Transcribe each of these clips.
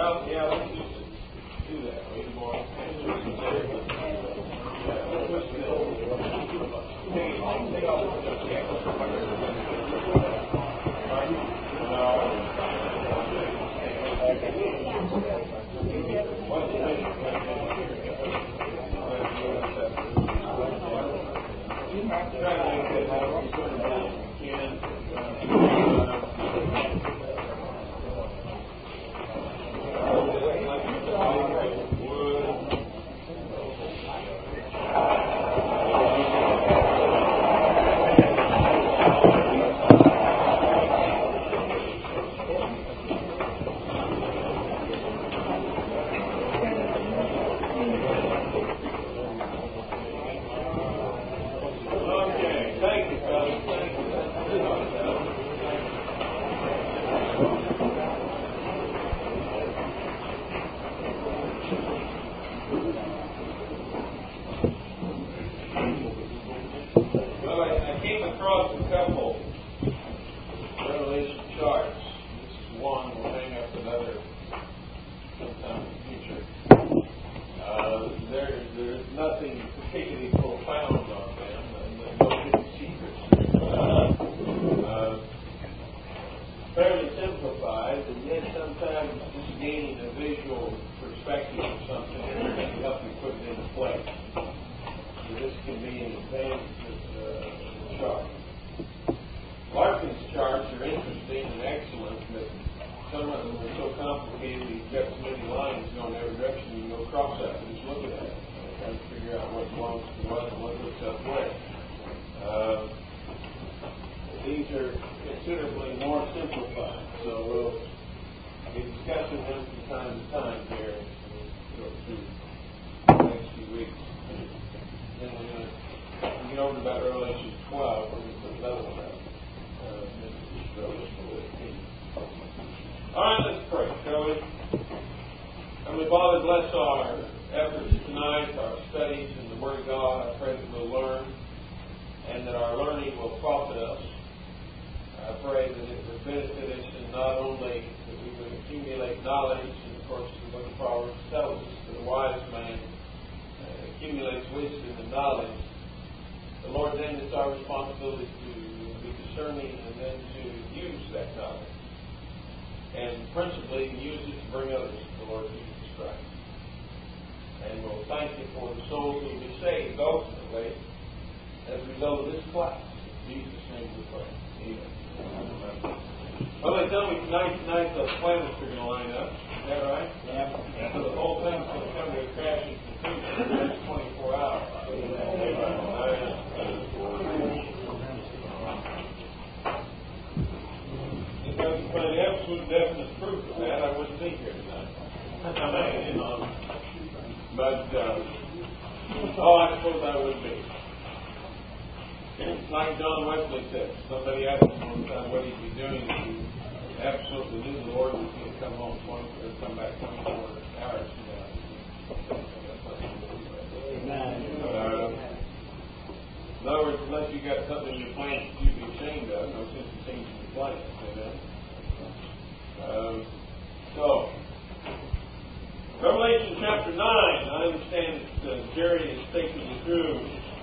Well, yeah, let's do that. Wait a moment. Revelation chapter 9, I understand that Jerry is taking you through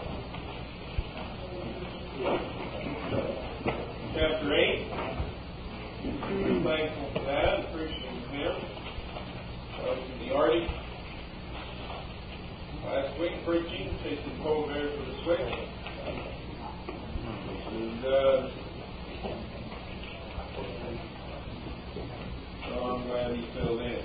chapter 8. I'm thankful for that, appreciating him. To the Artie. Last week preaching, taking cold there for the switch. And so I'm glad he filled in.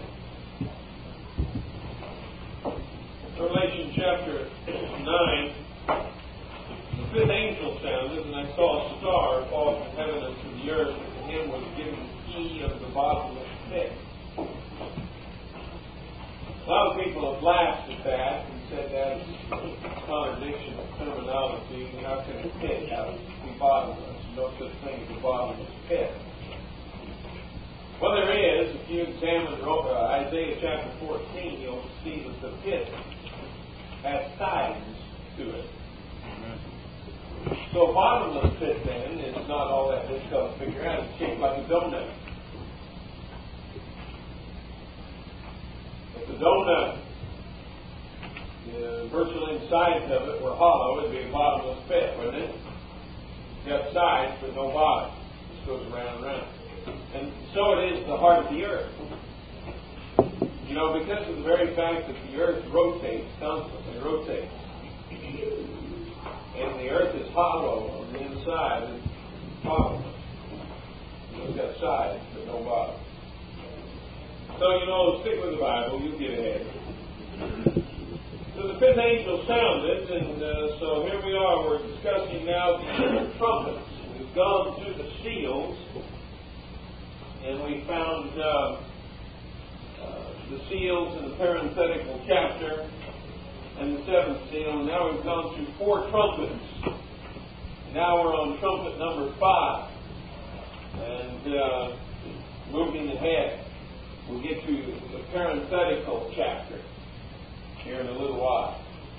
Revelation chapter 9, the fifth angel sounded, and I saw a star fall from heaven unto the earth, and to him was given the key of the bottomless pit. A lot of people have laughed at that and said that is a contradiction of terminology. How can a pit be bottomless? No such thing as a bottomless pit. Well, there is. If you examine Isaiah chapter 14, you'll see that the pit has sides to it. So a bottomless pit then is not all that difficult to figure out. It's shaped like a donut. donut. The virtual insides of it were hollow. It'd be a bottomless pit, wouldn't it? It's got sides but no bottom. It just goes round and round. And so it is the heart of the earth. You know, because of the very fact that the earth rotates, constantly rotates, and the earth is hollow on the inside, it's bottomless. It's got sides but no bottom. So, you know, stick with the Bible, you'll get ahead. So the fifth angel sounded, and so here we are, we're discussing now the trumpets. We've gone through the seals, and we found the seals in the parenthetical chapter, and the seventh seal, and now we've gone through 4 trumpets. Now we're on trumpet number 5, and moving ahead, we'll get to the parenthetical chapter here in a little while.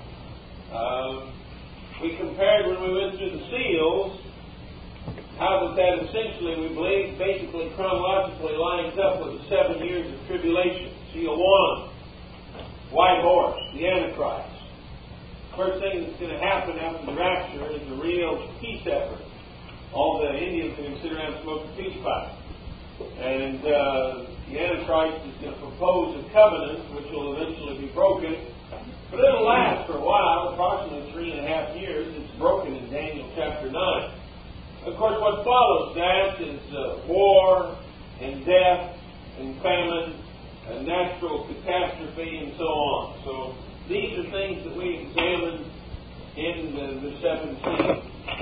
We compared when we went through the seals, how that essentially, we believe, basically chronologically lines up with the 7 years of tribulation. Seal 1, white horse, the Antichrist. First thing that's going to happen after the rapture is the real peace effort. All the Indians are going to sit around and smoke a peace pipe. And the Antichrist is going to propose a covenant which will eventually be broken. But it'll last for a while, approximately 3.5 years. It's broken in Daniel chapter 9. Of course, what follows that is war and death and famine and natural catastrophe and so on. So these are things that we examined in the 7 seals.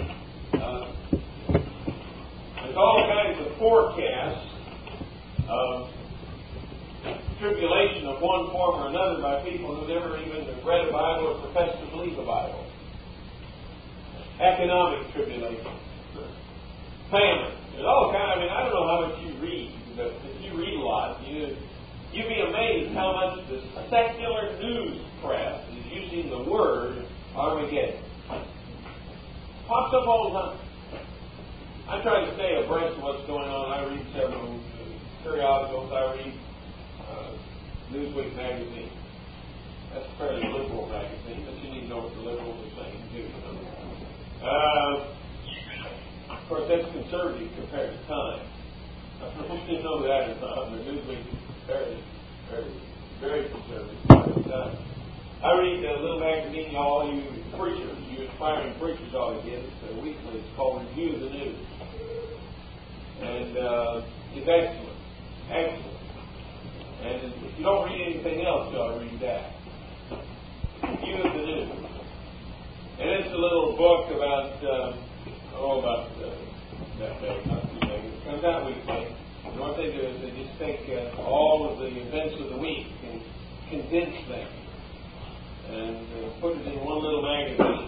There's all kinds of forecasts of tribulation of one form or another by people who never even read a Bible or profess to believe a Bible. Economic tribulation. Famine. There's all kinds. I mean, I don't know how much you read, but if you read a lot, you'd be amazed how much the secular news press is using the word Armageddon. Pops up all the time. I try to stay abreast of what's going on. I read several periodicals. I read Newsweek magazine. That's a fairly liberal magazine, but you need to know what the liberals are saying too. Of course, that's conservative compared to Time. I don't know if you know that or not, but Newsweek is very, very, very conservative compared to Time. I read a little magazine, all you preachers, you aspiring preachers ought to get. It's weekly. It's called Review of the News. And it's excellent. Excellent. And if you don't read anything else, you ought to read that. Review of the News. And it's a little book about that day, not too big. It comes out weekly. And what they do is they just take all of the events of the week and condense them and put it in one little magazine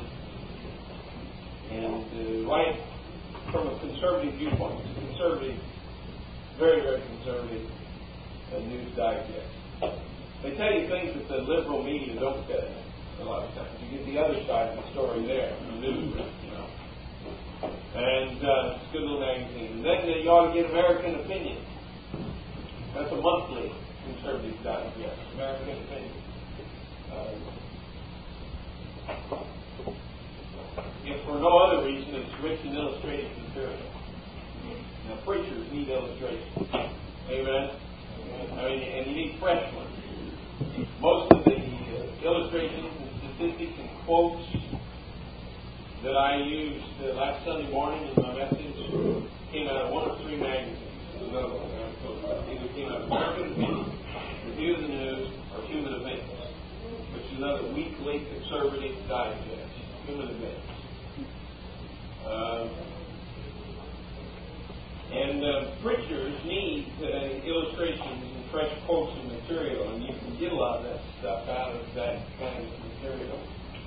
and write from a conservative viewpoint. It's a conservative, very, very conservative news digest. They tell you things that the liberal media don't tell you a lot of times. You get the other side of the story there, the news, And it's a good little magazine. And then you ought to get American Opinion. That's a monthly conservative digest. American Opinion. If for no other reason, it's rich in illustrated material. Now, preachers need illustration. Amen? I mean, and you need fresh ones. Most of the illustrations and statistics and quotes that I used last Sunday morning in my message came out of one of 3 magazines. Another one that I told you about. Either came out of American Opinion, Review of the News, or Human Events, which is another weekly conservative digest. Human Events. Preachers need illustrations and fresh quotes and material, and you can get a lot of that stuff out of that kind of material.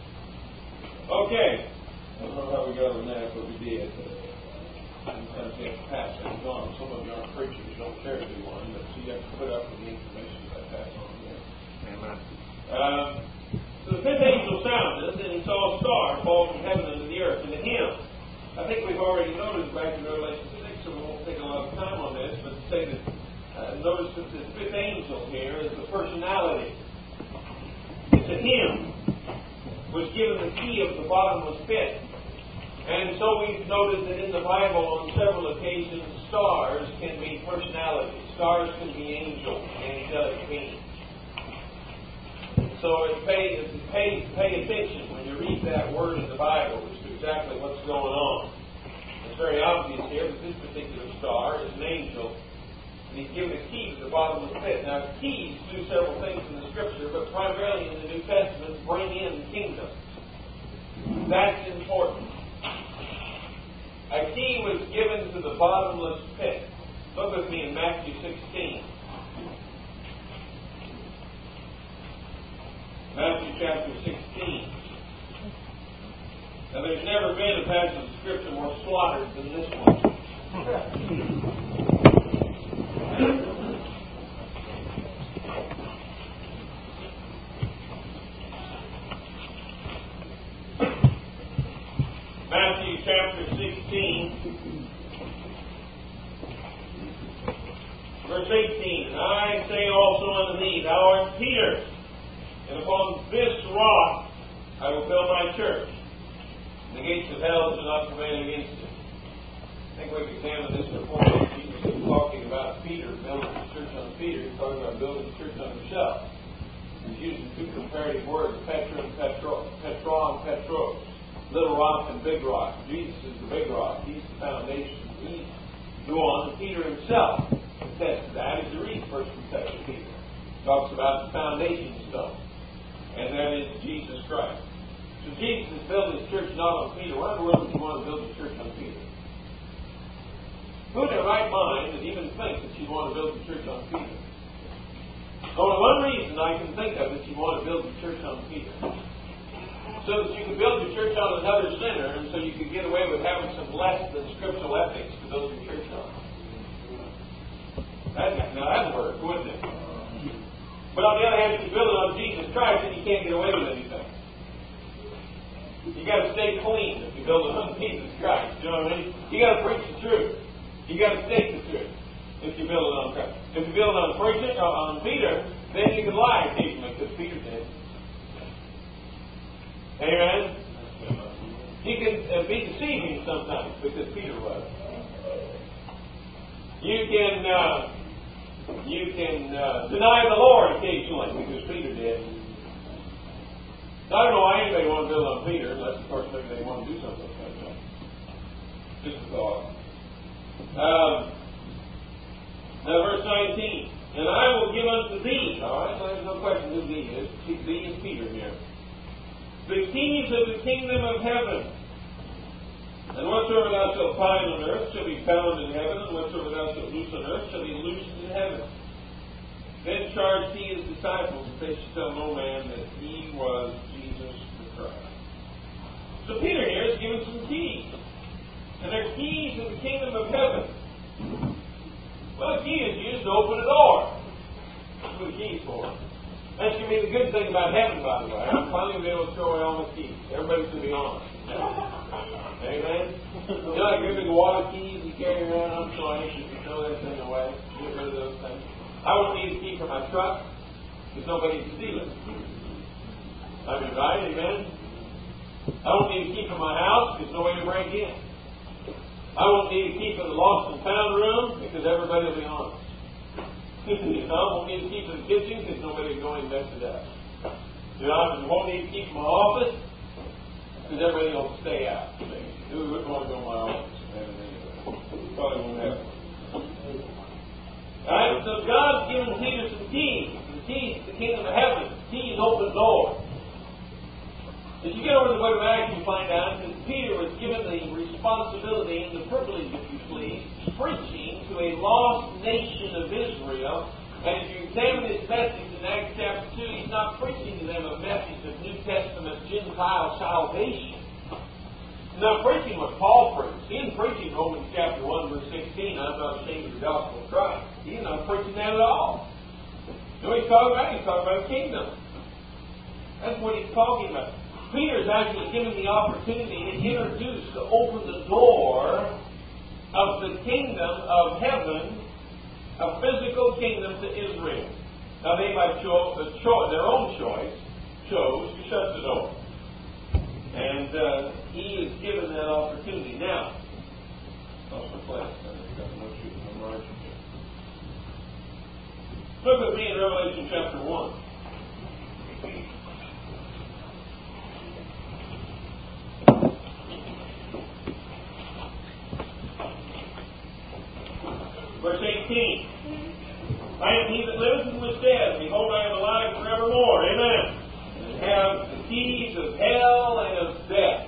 Okay. I don't know how we got on that, but we did. Sometimes you have to pass things on. Some of you aren't preachers, don't care to be one, but so you have to put up with the information that I pass on there. Amen. So the 5th angel sounded, and he saw a star fall from heaven into the earth, and to him, I think we've already noticed back in Revelation 6, so we won't take a lot of time on this, but to say that, notice that the 5th angel here is a personality. to him was given the key of the bottomless pit. And so we've noted that in the Bible on several occasions stars can be personalities. Stars can be angels, angelic beings. So pay attention when you read that word in the Bible as to exactly what's going on. It's very obvious here that this particular star is an angel, and he's given a key to the bottomless pit. Now, keys do several things in the Scripture, but primarily in the New Testament bring in kingdoms. That's important. A key was given to the bottomless pit. Look with me in Matthew 16. Matthew chapter 16. Now, there's never been a passage of Scripture more slaughtered than this one. Matthew chapter 16, verse 18. And I say also unto thee, thou art Peter, and upon this rock I will build my church. The gates of hell shall not prevail against it. I think we've examined this before. Jesus was talking about Peter building the church on Peter. He's talking about building the church on himself. He's using two comparative words, Petra and Petros. Little rock and big rock. Jesus is the big rock. He's the foundation. He's the one. Peter himself attests to that as you read 1 and 2 Peter. Talks about the foundation stone. And that is Jesus Christ. So Jesus is building his church not on Peter. Why in the world would you want to build a church on Peter? Who in their right mind would even think that you'd want to build a church on Peter? Only one reason I can think of that you want to build a church on Peter. So that you could build your church on another sinner, and so you could get away with having some less than scriptural ethics to build your church on. Now that'd work, wouldn't it? But on the other hand, if you build it on Jesus Christ, then you can't get away with anything. You got to stay clean if you build it on Jesus Christ. You know what I mean? You got to preach the truth. You got to state the truth if you build it on Christ. If you build it on preaching or on Peter, then you can lie occasionally because Peter did. Amen? You can be deceiving sometimes because Peter was. You can deny the Lord occasionally because Peter did. I don't know why anybody want to build on Peter, unless, of course, maybe they want to do something like that. Just a thought. Now, verse 19. And I will give unto thee, all right, well, there's no question who thee is. Thee is Peter here. The keys of the kingdom of heaven. And whatsoever thou shalt bind on earth shall be bound in heaven, and whatsoever thou shalt loose on earth shall be loosed in heaven. Then charged he his disciples that they should tell no man that he was Jesus the Christ. So Peter here is given some keys. And they're keys of the kingdom of heaven. Well, the key is used to open a door. That's what the key is for. That's going to be the good thing about heaven, by the way. I'm finally going to be able to throw away all my keys. Everybody's going to be honest. Amen? You know, like your big water keys you carry around, I'm so anxious to throw that thing away. Get rid of those things. I won't need a key for my truck because nobody can steal it. I mean, right? Amen? I won't need a key for my house because nobody will break in. I won't need a key for the lost and found room because everybody will be honest. You know, I won't need a key for the kitchen because nobody will go in and mess it up. You know, I won't need a key for my office because everybody will stay out. Who wouldn't want to go in my office? Probably won't happen. Alright, so God's given Peter some keys. The keys to the kingdom of heaven. The keys open doors. As you get over to the book of Acts, you find out that Peter was given the responsibility and the privilege, if you please, preaching to a lost nation of Israel. And if you examine his message in Acts chapter 2, he's not preaching to them a message of New Testament Gentile salvation. He's not preaching what Paul preached. He didn't preach in Romans chapter 1, verse 16, I'm not ashamed of the gospel of Christ. He's not preaching that at all. You know what he's talking about? He's talking about a kingdom. That's what he's talking about. Peter's actually given the opportunity to introduce, to open the door of the kingdom of heaven, a physical kingdom to Israel. Now they, by their own choice, chose to shut the door. And he is given that opportunity. Now, lost my place. I've got no shooting on margin here. Look with me in Revelation chapter 1. Verse 18. I am he that liveth and was dead, and behold, I am alive forevermore. Amen. And have the keys of hell and of death.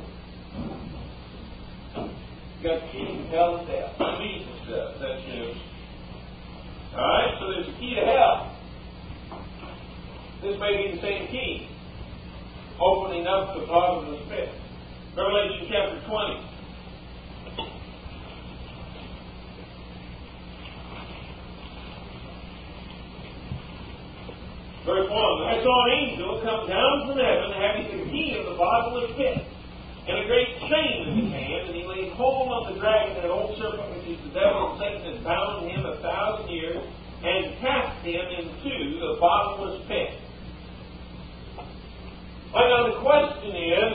You got the keys of hell and death. Jesus does. That's news. Alright, so there's a key to hell. This may be the same key, opening up the bottomless pit. Revelation chapter 20. Verse 1, I saw an angel come down from heaven, having the key of the bottomless pit, and a great chain in his hand, and he laid hold on the dragon, that old serpent which is the devil and Satan, and bound him 1,000 years, and cast him into the bottomless pit. Now the question is,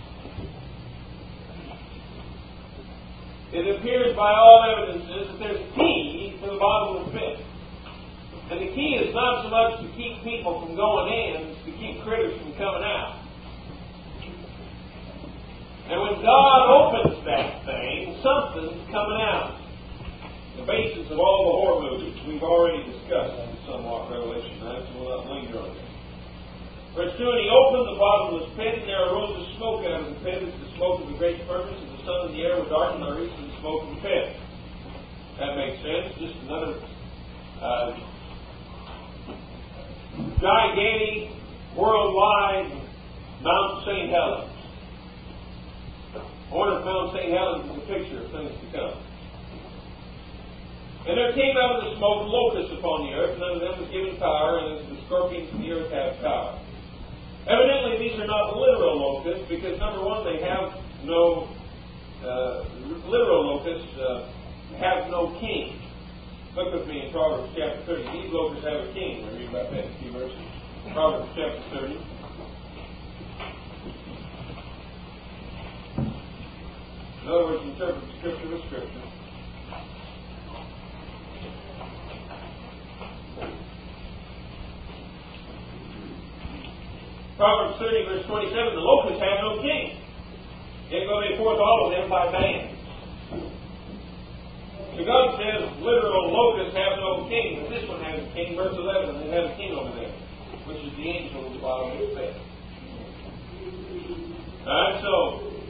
it appears by all evidences that there's a key to the bottomless pit. And the key is not so much to keep people from going in, it's to keep critters from coming out. And when God opens that thing, something's coming out. The basis of all the horror movies, we've already discussed somewhat Revelation 9, so we'll not linger on it. Verse 2, and he opened the bottomless pit, and there arose a smoke out of the pit, as the smoke of the great furnace, and the sun and the air were darkened by reason of the smoke of the pit. That makes sense. Just another gigantic, worldwide Mount St. Helens. I wonder if Mount St. Helens is a picture of things to come. And there came out of the smoke locusts upon the earth, and unto them was given power, and as the scorpions of the earth have power. Evidently, these are not literal locusts, because number one, they have no literal locusts have no king. Look with me in Proverbs chapter 30. These locusts have a king. We'll read about that in a few verses. Proverbs chapter 30. In other words, interpret Scripture with Scripture. Proverbs 30, verse 27, the locusts have no king. Yet go they forth all of them by bands. So God says literal locusts have no king, but this one has a king. Verse 11, they have a king over there, which is the angel of the bottomless pit. Alright, so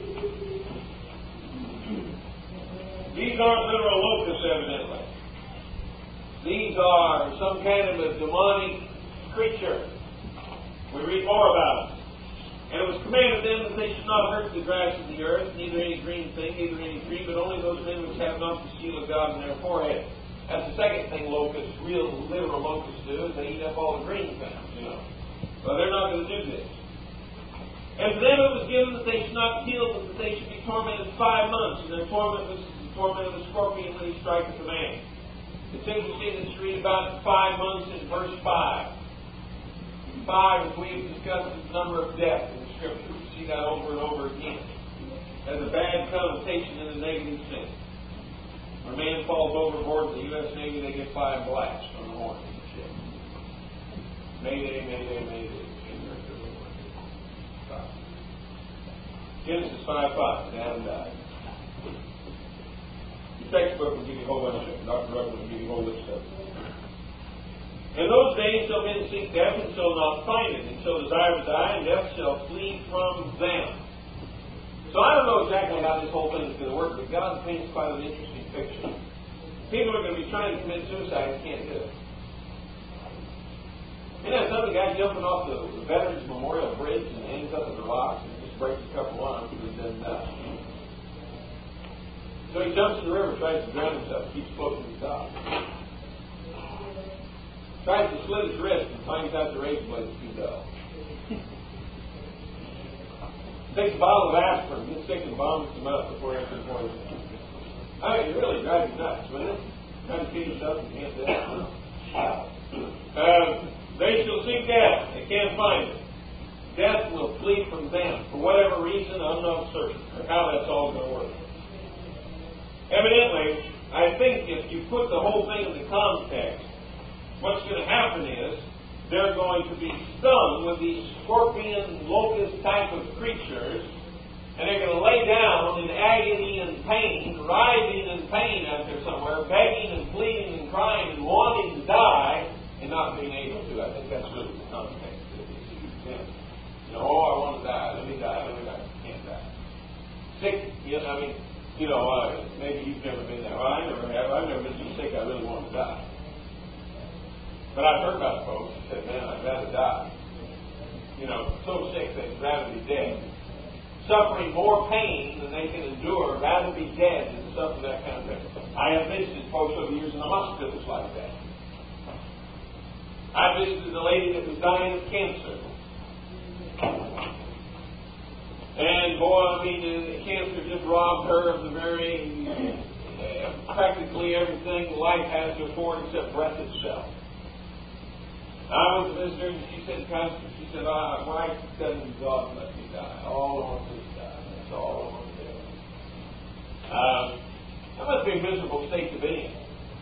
these aren't literal locusts, evidently. These are some kind of a demonic creature. We read more about it. And it was commanded them that they should not hurt the grass of the earth, neither any green thing, neither any tree, but only those men which have not the seal of God in their forehead. That's the second thing locusts, real literal locusts do, is they eat up all the green things, Well, they're not going to do this. And for them it was given that they should not kill, but that they should be tormented 5 months, and their torment was the torment of the scorpion when he striketh a man. It's interesting to read about 5 months in verse 5. 5, as we've discussed, is the number of death in the Scripture. We see that over and over again. It has a bad connotation in a negative sense. When a man falls overboard in the U.S. Navy, they get 5 blasts on the horn of the ship. Mayday, mayday, mayday. Genesis 5:5. Adam died. The textbook will give you a whole bunch of it. Dr. Ruggles will give you a whole list of it. In those days shall men seek death and shall not find it, and shall desire to die, and death shall flee from them. So I don't know exactly how this whole thing is going to work, but God paints quite an interesting picture. People are going to be trying to commit suicide and can't do it. Some of the guy jumping off the Veterans Memorial Bridge and ends up at the rocks and just breaks a couple arms and then dies. So he jumps in the river, tries to drown himself, keeps floating to the top. Tries to slit his wrist and finds out the razor blade is too dull. Takes a bottle of aspirin, gets sick and vomits them up before he enters poison. I mean, it really drives you nuts, wouldn't it? Trying to feed yourself and can't do it. They shall seek death, they can't find it. death will flee from them. For whatever reason, I'm not certain of how that's all going to work. Evidently, I think if you put the whole thing in the context, what's going to happen is they're going to be stung with these scorpion, locust type of creatures, and they're going to lay down in agony and pain, writhing in pain out there somewhere, begging and pleading and crying and wanting to die and not being able to. I think that's really the context of this huge sin. I want to die. Let me die. Can't die. Sick. Maybe you've never been there. Well, I never have. I've never been so sick I really want to die. But I've heard about folks who said, man, I'd rather die. So sick they'd rather be dead. Suffering more pain than they can endure, rather be dead than suffer that kind of thing. I have visited folks over the years in the hospitals like that. I visited a lady that was dying of cancer. And the cancer just robbed her of the very, practically everything life has to afford except breath itself. I was a visitor, and she said, Pastor, my wife doesn't God let me die. All I want to do is die. That's all I want to do. That must be a miserable state to be in.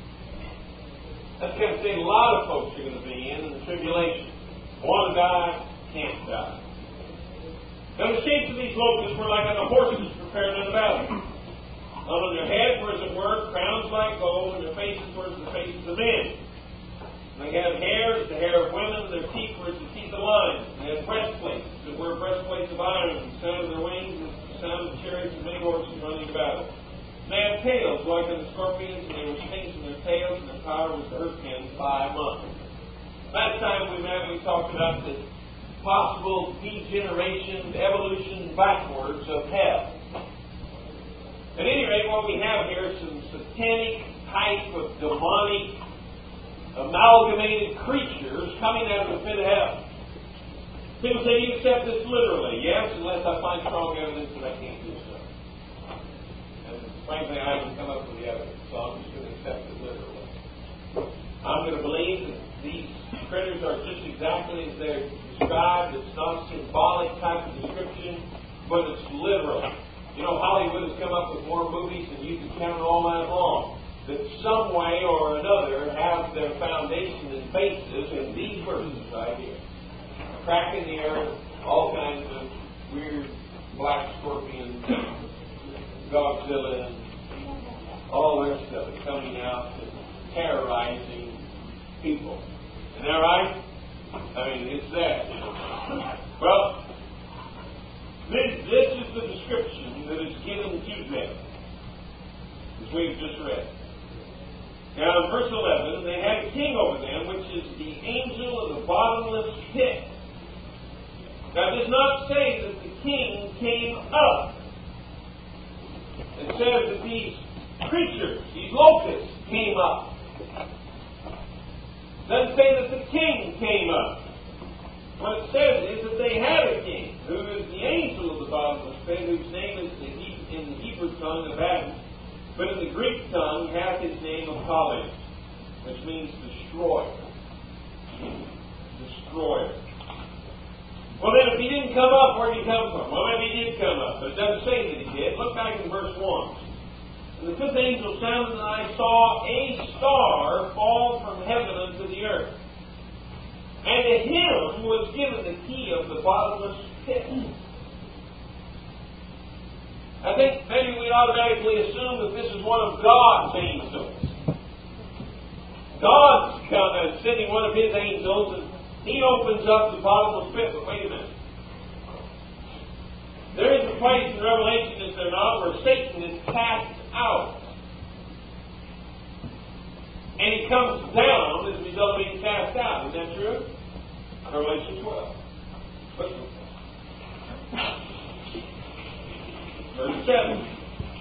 That's the kind of state a lot of folks are going to be in the tribulation. Want to die, can't die. Now the shapes of these locusts were like on the horses prepared in the valley. On their heads were, as it were, crowns like gold, and their faces were as the faces of men. They had hair as the hair of women, and their teeth were as the teeth of lions. They had breastplates that were breastplates of iron, and the sound of their wings was the sound of chariots and many horses running to battle. And they had tails like unto scorpions, and they were stings in their tails, and their power was to hurt men 5 months. Last time we met, we talked about the possible degeneration, evolution backwards of hell. At any rate, what we have here is some satanic type of demonic amalgamated creatures coming out of the pit of hell. People say, you accept this literally. Yes, unless I find strong evidence that I can't do so. And frankly, I haven't come up with the evidence, so I'm just going to accept it literally. I'm going to believe that these critters are just exactly as they're described. It's not a symbolic type of description, but it's literal. Hollywood has come up with more movies than you can count all night long that some way or another have their foundation and basis in these verses right here. A crack in the earth, all kinds of weird black scorpions, Godzilla, and all the rest of it coming out and terrorizing people. Isn't that right? It's that. Well, this is the description that is given to them, as we've just read. Now, in verse 11, they had a king over them, which is the angel of the bottomless pit. Now, it does not say that the king came up. It says that these creatures, these locusts, came up. It doesn't say that the king came up. What it says is that they had a king, who is the angel of the bottomless pit, whose name is in the Hebrew tongue Abaddon. But in the Greek tongue, he has his name of Apollyon, which means destroyer. Destroyer. Well, then, if he didn't come up, where did he come from? Well, maybe he did come up, but it doesn't say that he did. Look back in verse 1. And the fifth angel sounded, and I saw a star fall from heaven unto the earth. And to him was given the key of the bottomless pit. I think maybe we automatically assume that this is one of God's angels. God's sending one of His angels, and He opens up the bottomless pit. But wait a minute. There is a place in Revelation, is there not, where Satan is cast out. And he comes down as a result of being cast out. Isn't that true? Revelation 12. Verse 7.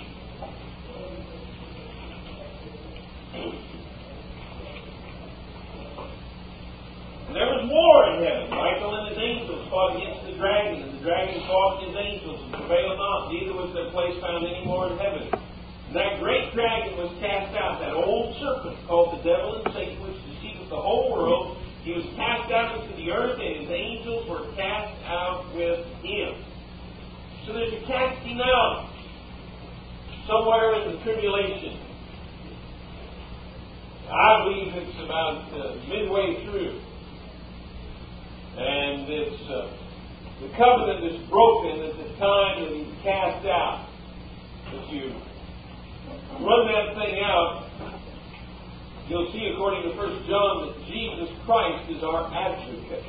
And there was war in heaven. Michael and his angels fought against the dragon, and the dragon fought his angels, and prevailed not, neither was their place found any more in heaven. And that great dragon was cast out, that old serpent called the devil and Satan, which deceiveth the whole world. He was cast out into the earth, and his angels were cast out So there's a casting out somewhere in the tribulation. I believe it's about midway through. And it's the covenant is broken at the time that He's cast out. If you run that thing out, you'll see, according to 1 John, that Jesus Christ is our advocate.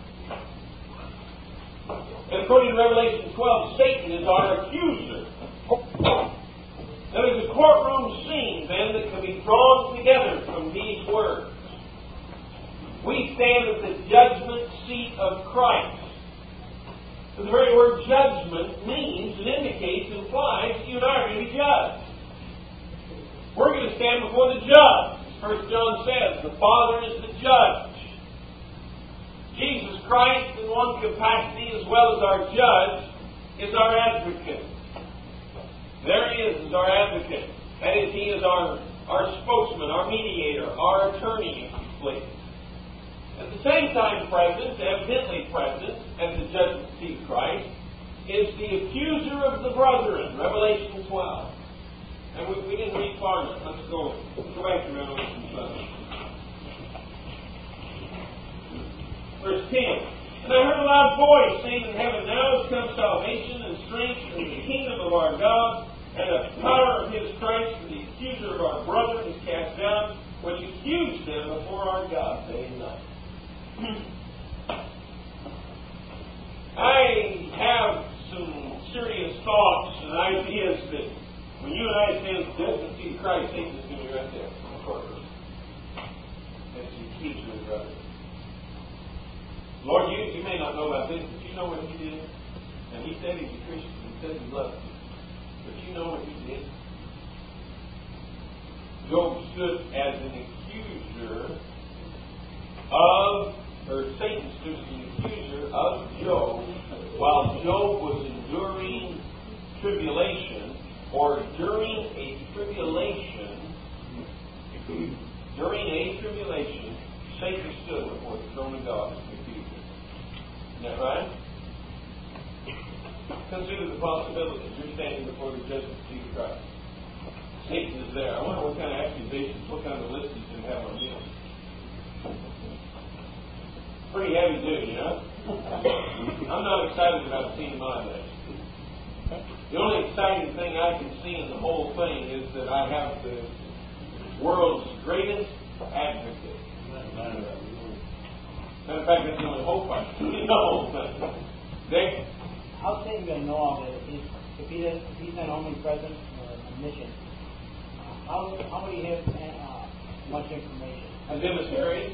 And according to Revelation 12, Satan is our accuser. Now there's a courtroom scene, then, that can be drawn together from these words. We stand at the judgment seat of Christ. The very word judgment means and indicates, implies, you and I are going to be judged. We're going to stand before the judge. As 1 John says, the Father is the judge. Jesus Christ, in one capacity as well as our judge, is our advocate. There He is as our advocate. That is, He is our spokesman, our mediator, our attorney, if you please. At the same time present, evidently present, at the judgment seat of Christ, is the accuser of the brethren, Revelation 12. And we didn't read far enough. Let's go back to Revelation 12. Verse 10. And I heard a loud voice saying in heaven, now has come salvation and strength and the kingdom of our God and the power of His Christ, for the accuser of our brethren is cast down, which accused them before our God day and night. I have some serious thoughts and ideas that when you and I stand at the judgment seat of Christ, Satan is going to be right there in the courtroom. That's the accuser of brothers. Lord, you may not know about this, but you know what He did. And He said He's a Christian. He said He loved you. But you know what He did. Job stood as an accuser Satan stood as an accuser of Job while Job was enduring tribulation, or during a tribulation, Satan stood before the throne of God as an accuser. Isn't that right? Consider the possibility. You're standing before the judgment seat of Christ. Satan is there. I wonder what kind of accusations, what kind of list he's going to have on him. Pretty heavy duty, huh? I'm not excited about seeing my list. The only exciting thing I can see in the whole thing is that I have the world's greatest advocate. Matter of fact, that's the only hope I see in the whole thing. Dick? How's Satan going to know all this? If he's not only present or a mission, how would he have much information? A demonstration.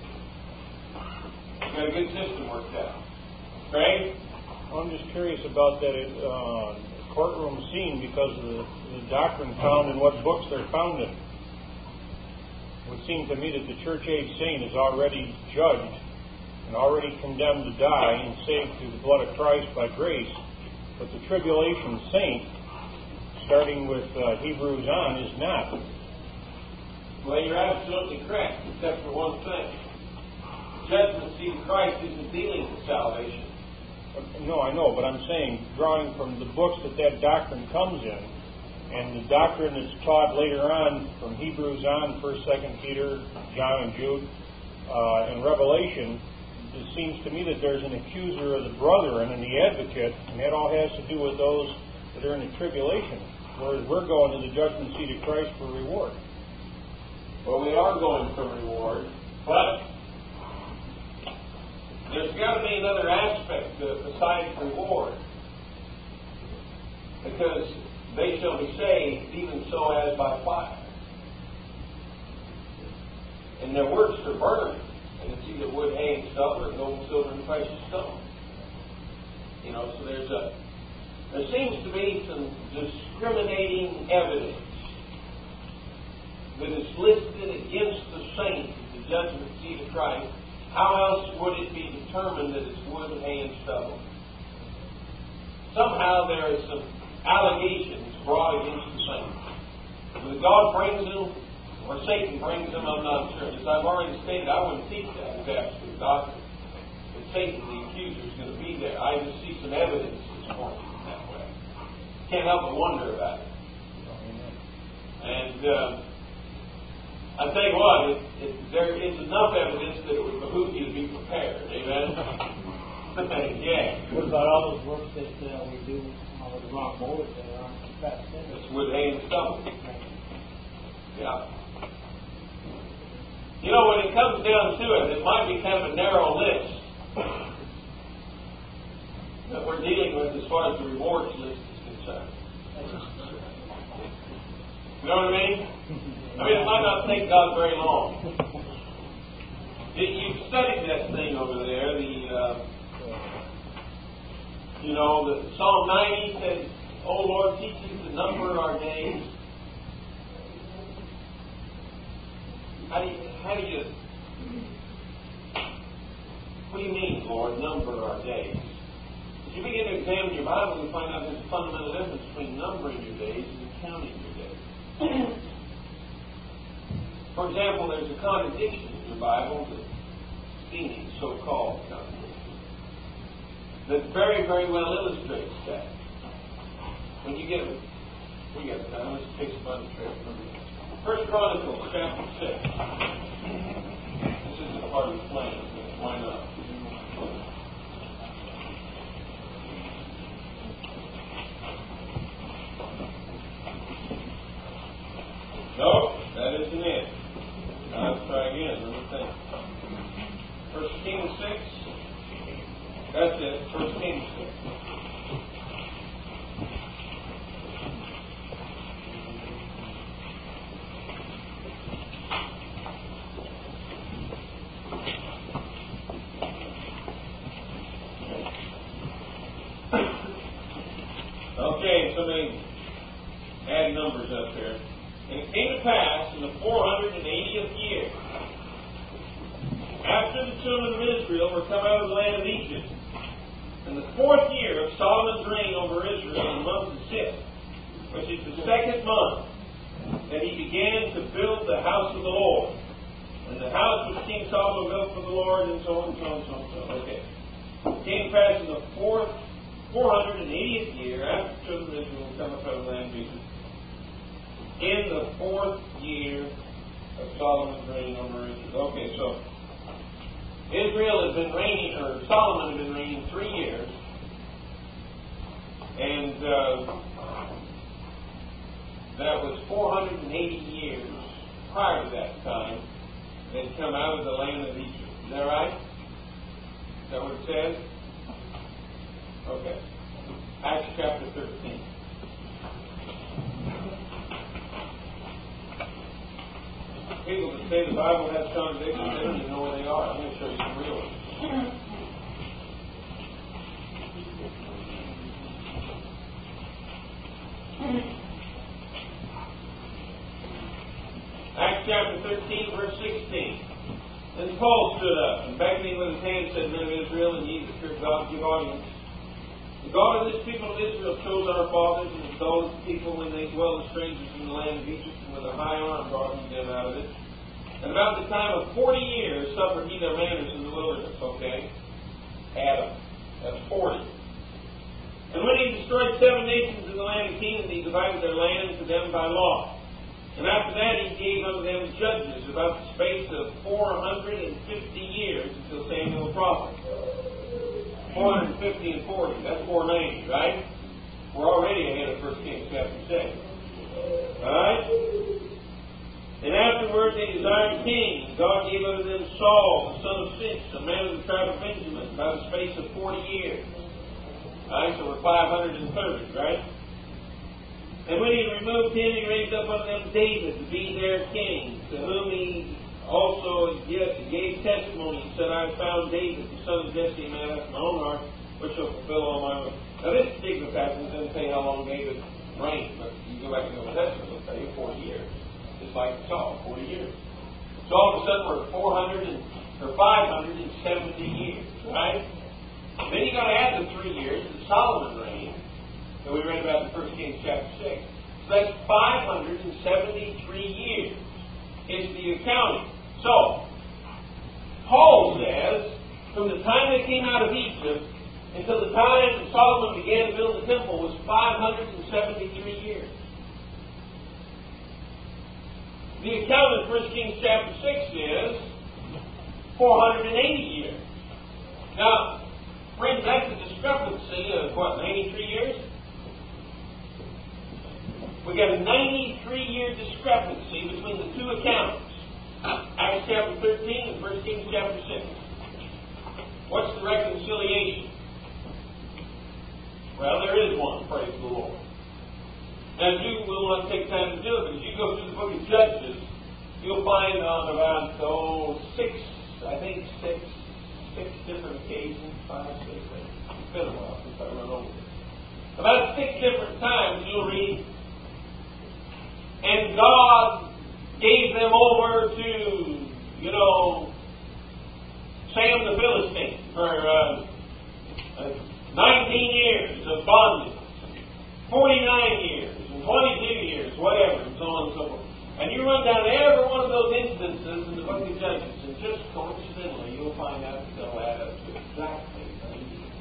You got a good system worked out. Craig? I'm just curious about that courtroom scene because of the doctrine found in what books they're found in. It would seem to me that the church age saint is already judged and already condemned to die and saved through the blood of Christ by grace. But the tribulation saint, starting with Hebrews on, is not. Well, you're absolutely correct, except for one thing. The judgment seat of Christ isn't dealing with salvation. No, I know, but I'm saying, drawing from the books that doctrine comes in, and the doctrine that's taught later on from Hebrews on, 1st, 2nd Peter, John and Jude, and Revelation, it seems to me that there's an accuser of the brethren and the advocate, and that all has to do with those that are in the tribulation, whereas we're going to the judgment seat of Christ for reward. Well, we are going for reward, but there's got to be another aspect besides reward. Because they shall be saved even so as by fire. And their works are burned. And it's either wood, hay, and stubble, or gold, silver, and precious stone. You know, so there seems to be some discriminating evidence that is listed against the saints at the judgment seat of Christ. How else would it be determined that it's wood, hay, and stubble? Somehow there is some allegations brought against the saints. Whether God brings them or Satan brings them, I'm not sure. As I've already stated, I wouldn't teach that as absolute doctrine. That Satan, the accuser, is going to be there. I just see some evidence this morning that way. can't help but wonder about it. And I tell you what, there is enough evidence that it would behoove you to be prepared. Amen? Yeah. What about all those works that we do with the wrong motives that aren't confessed? It's with hay and stubble. Yeah. You know, when it comes down to it, it might be kind of a narrow list that we're dealing with as far as the rewards list is concerned. You know what I mean? I mean, it might not take God very long. You've studied that thing over there, the Psalm 90 says, "Oh Lord, teach us to number our days." What do you mean, Lord, number our days? If you begin to examine your Bible, you find out there's a fundamental difference between numbering your days and counting your days. For example, there's a contradiction in your Bible, the seeming so-called contradiction, that very, very well illustrates that. When you get it, we got time. Let's take some other trip. First Chronicles chapter 6. This isn't part of the plan. Why not? No, that isn't it. Now let's try again. Let me think. 1 Kings 6. That's it. 1 Kings 6. Okay, somebody add numbers up here. And it came to pass in the 480th year, after the children of Israel were come out of the land of Egypt, in the 4th year of Solomon's reign over Israel, in the month of Sip, which is the 2nd month, that he began to build the house of the Lord. And the house which King Solomon built for the Lord, and so on, and so on, and so on, and so on. Okay. It came to pass in the 480th year, after the children of Israel were come up out of the land of Egypt, in the 4th year of Solomon's reign over Israel. Okay, so Israel has been reigning, or Solomon has been reigning 3 years, and that was 480 years prior to that time. They'd come out of the land of Egypt. Is that right? Is that what it says? Okay. Acts chapter 13. People that say the Bible has contradictions, they don't even know where they are. I'm going to show you some real ones. Acts chapter 13, verse 16. Then Paul stood up, and beckoning with his hand said, "Men of Israel, and ye that fear God, give audience. The God of this people of Israel chose our fathers and exalted the people when they dwelled as strangers in the land of Egypt, and with a high arm brought them out of it. And about the time of 40 years suffered he their manners in the wilderness." Okay. Adam. That's 40. "And when he destroyed 7 nations in the land of Canaan, he divided their land to them by law. And after that he gave unto them judges about the space of 450 years until Samuel the prophet." 450 and 40. That's 490, right? We're already ahead of 1 Kings chapter 6. Alright? "And afterward they desired a king. And God gave unto them Saul, the son of Kish, a man of the tribe of Benjamin, about the space of 40 years. Alright, so we're 530, right? "And when he removed him, he raised up unto them David to be their king, to whom he also gave testimony, and said, I have found David, the son of Jesse, a man after my own heart, which shall fulfill all my will." Now this particular passage doesn't say how long David reigned, but you go back to the Old Testament, it'll tell you 40 years. Just like Saul, 40 years. So all of a sudden we're 570 years, right? Then you got to add the 3 years that Solomon reigned, that we read about in 1 Kings chapter 6. So that's 573 years is the accounting. So, Paul says, from the time they came out of Egypt until the time that Solomon began to build the temple was 573 years. The account in 1 Kings chapter 6 is 480 years. Now, friends, that's a discrepancy of what, 93 years? We got a 93-year discrepancy between the two accounts. Acts chapter 13 and 1 Kings chapter 6. What's the reconciliation? Well, there is one, praise the Lord. Now, you will not take time to do it, but if you go through the book of Judges, you'll find on about, six different occasions, 5, 6, 8. It's been a while since I run over it. About 6 different times you'll read, and God gave them over to, Sam the Philistine for 19 years of bondage, 49 years, and 22 years, whatever, and so on and so forth. And you run down every one of those instances in the book of Judges, and just coincidentally, you'll find out that they'll add up to exactly 90 years.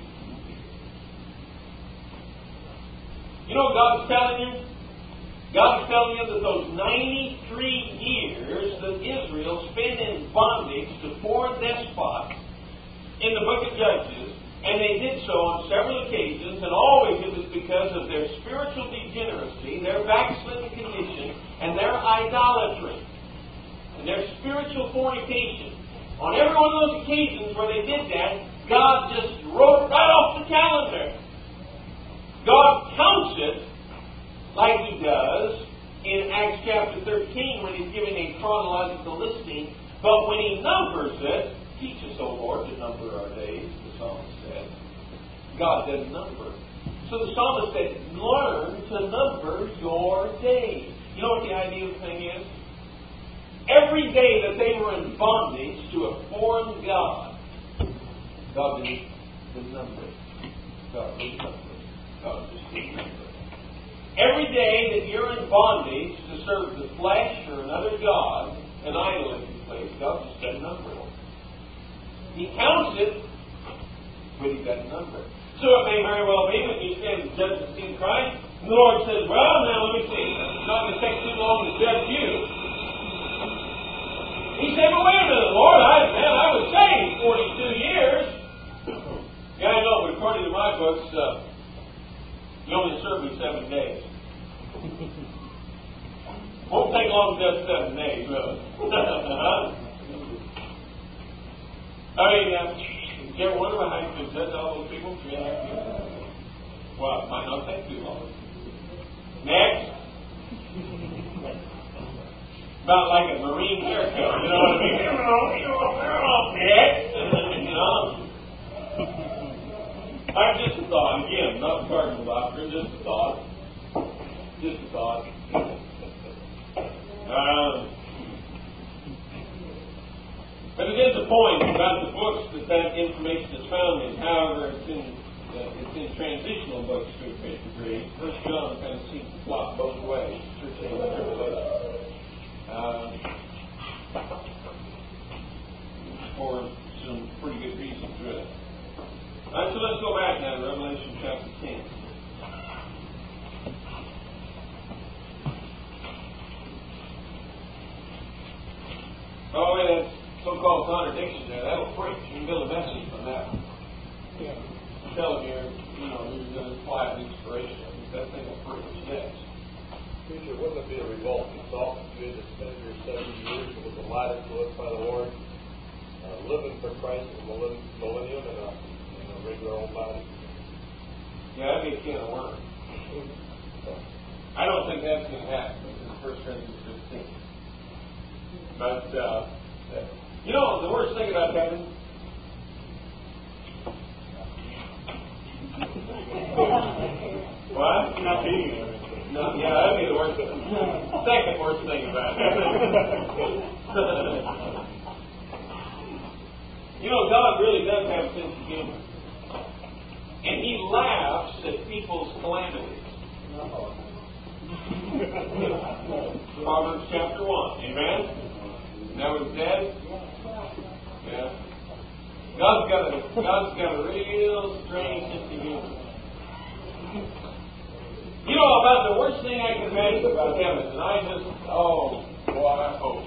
You know what God's telling you? God's telling you that those 93 years that Israel spent in bondage to 4 despots in the book of Judges, and they did so on several occasions, and always it was because of their spiritual degeneracy, their backslidden condition, and their idolatry, and their spiritual fornication. On every one of those occasions where they did that, God just wrote right off the calendar. God counts it like He does in Acts chapter 13 when He's giving a chronological listing, but when He numbers it, teach us, O Lord, to number our days, the psalmist said. God doesn't number. So the psalmist said, learn to number your days. You know what the idea of the thing is? Every day that they were in bondage to a foreign god, God didn't number it. God didn't number it. God just didn't number it. Every day that you're in bondage to serve the flesh or another god, an idol in place, God just doesn't number it. He counts it, but He doesn't number it. So it may very well be when you stand in judgment seat of Christ, and the Lord says, well, now let me see, it's not going to take too long to judge you. He said, well, wait a minute, Lord, I was saved 42 years. Yeah, I know, but according to my books, you only served me 7 days. Won't take long to judge 7 days, will it? I mean, did you ever wonder how you could judge all those people in 3.5 years? Well, it might not take too long. Next. About like a Marine haircut, you know what I mean? I'm just a thought. Again, not a cardinal doctrine, just a thought. Just a thought. But it is a point about the books that information is found in. However, it's in transitional books to a great degree. First John kind of seems to flop both ways. Church age and Revelation. For some pretty good reasons, really. All right, so let's go back now to Revelation chapter 10. Oh, yeah, that so-called contradiction there, that'll preach. You can build a message from that. Yeah. I'm telling you, you're going to apply an inspiration. I think that thing will preach. Yes. Preacher, wouldn't it be a revolt to thought that you had to spend your 70 years with the light to live by the Lord, living for Christ in the millennium in a regular old body? Yeah, that'd be a can of worms. I don't think that's going to happen in 1 Corinthians 15. But, the worst thing about heaven, what? Not being there. No, yeah, that'd be the worst thing. Second worst thing about it. God really does have a sense of humor. And He laughs at people's calamities. Proverbs chapter 1. Amen? Now he's dead? Yeah. God's got a real strange sense of humor. You know about the worst thing I can imagine about heaven, and I just, oh boy, I hope.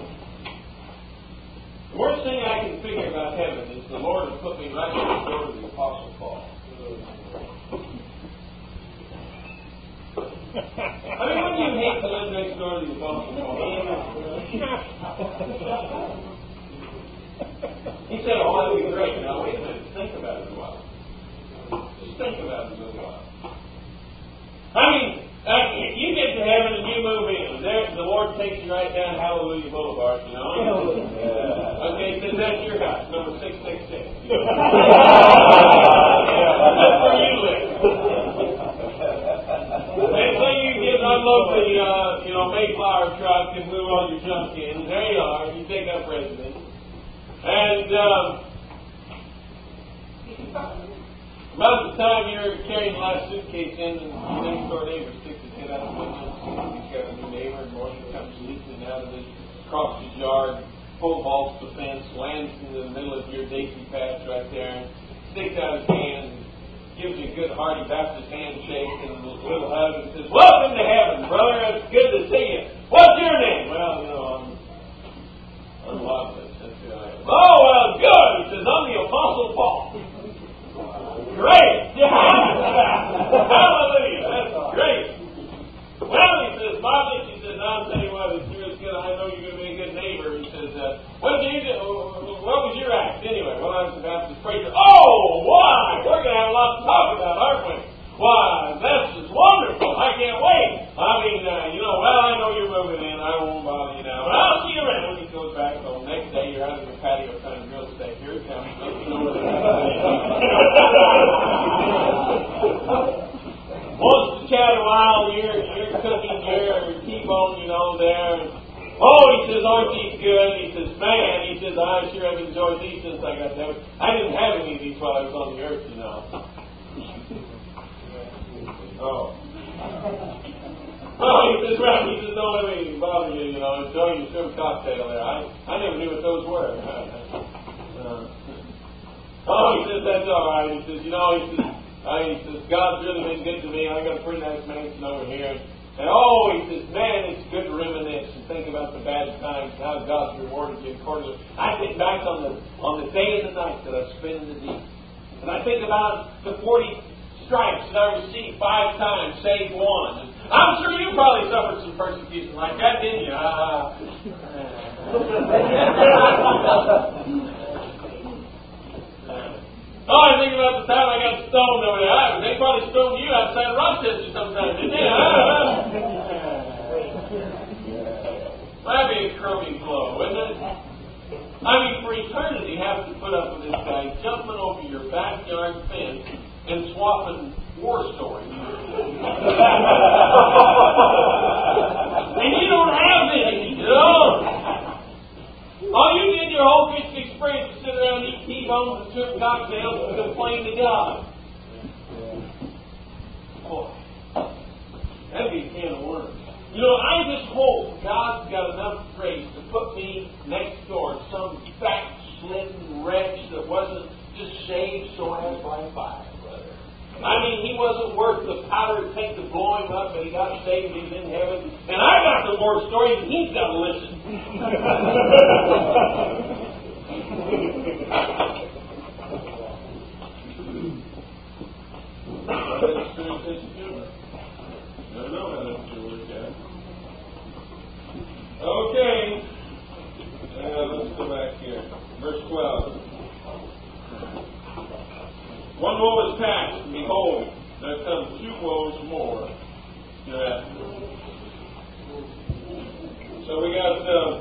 The worst thing I can figure about heaven is the Lord has put me right next door to the Apostle Paul. I mean, wouldn't you hate to live next door to the Apostle Paul? He said, oh, that'd be great. Now, wait a minute. Think about it a while. Just think about it a little while. I mean, you get to heaven and you move in. There, the Lord takes you right down Hallelujah Boulevard, you know. Okay, so that's your house, number 666. That's where you live. And so you get unload the Mayflower truck and move all your junk in. There you are. You take up residence. And about the time you're carrying the last suitcase in, and your next door neighbor sticks his head out the window, he's got a new neighbor, and moisture comes leaking out of his across his yard, pole vaults the fence, lands in the middle of your daisy patch right there, and sticks out his hand, and gives you a good hearty Baptist handshake and a little hug, and says, "Welcome to heaven, brother. It's good to see you. What's your name?" "Well, I'm Loveless. That's who I am." "Oh, well, good." He says, "I'm the Apostle Paul." "Great! Hallelujah! That's great." "Well," he says, "Loveless," he says, "I'll tell you what, it's really good. I know you're going to be a good neighbor." He says, "What did you do? What was your act anyway?" "Well, I was a Baptist preacher." "Oh, why? We're going to have a lot to talk about, aren't we?" "Why, that's just wonderful. I can't wait. I mean, well, I know you're moving in. I won't bother you now. But I'll see you around." When he goes back home, next day you're out on your patio trying to grill steak. Here it comes. Once in a while, you're cooking your T-bone, there. "Oh," he says, "aren't these good?" He says, "Man," he says, "I sure have enjoyed these since I got there. I didn't have any of these while I was on the earth, Oh. "Oh," he says, "well," he says, "don't let me bother you, enjoy your shrimp cocktail there. I never knew what those were." "Oh," he says, "that's all right." He says, he says, "God's really been good to me. I got a pretty nice mansion over here. And oh," he says, "man, it's good to reminisce and think about the bad times and how God's rewarded you accordingly. I think back on the day and the night that I spent in the deep. And I think about the 40 stripes that I received 5 times, save 1. And I'm sure you probably suffered some persecution like that, didn't you?" "Oh, I think about the time I got stoned over there. They probably stoned you outside of Rochester sometime, didn't they?" That'd be a crummy blow, wouldn't it? I mean, for eternity, having to put up with this guy jumping over your backyard fence and swapping war stories. And you don't have any, All you did your whole Christian experience is sit around and eat T-bones and shrimp cocktails and complain to God. Boy, that'd be a can of worms. I just hope God's got enough grace to put me next door to some backslidden wretch that wasn't just saved so as by fire, brother. I mean, he wasn't worth the powder it takes to blow him up, but he got saved, he's in heaven. And I got the war story, and he's got to listen. Okay. Let's go back here. Verse 12. "One woe is past, and behold, there come 2 woes more hereafter." So we got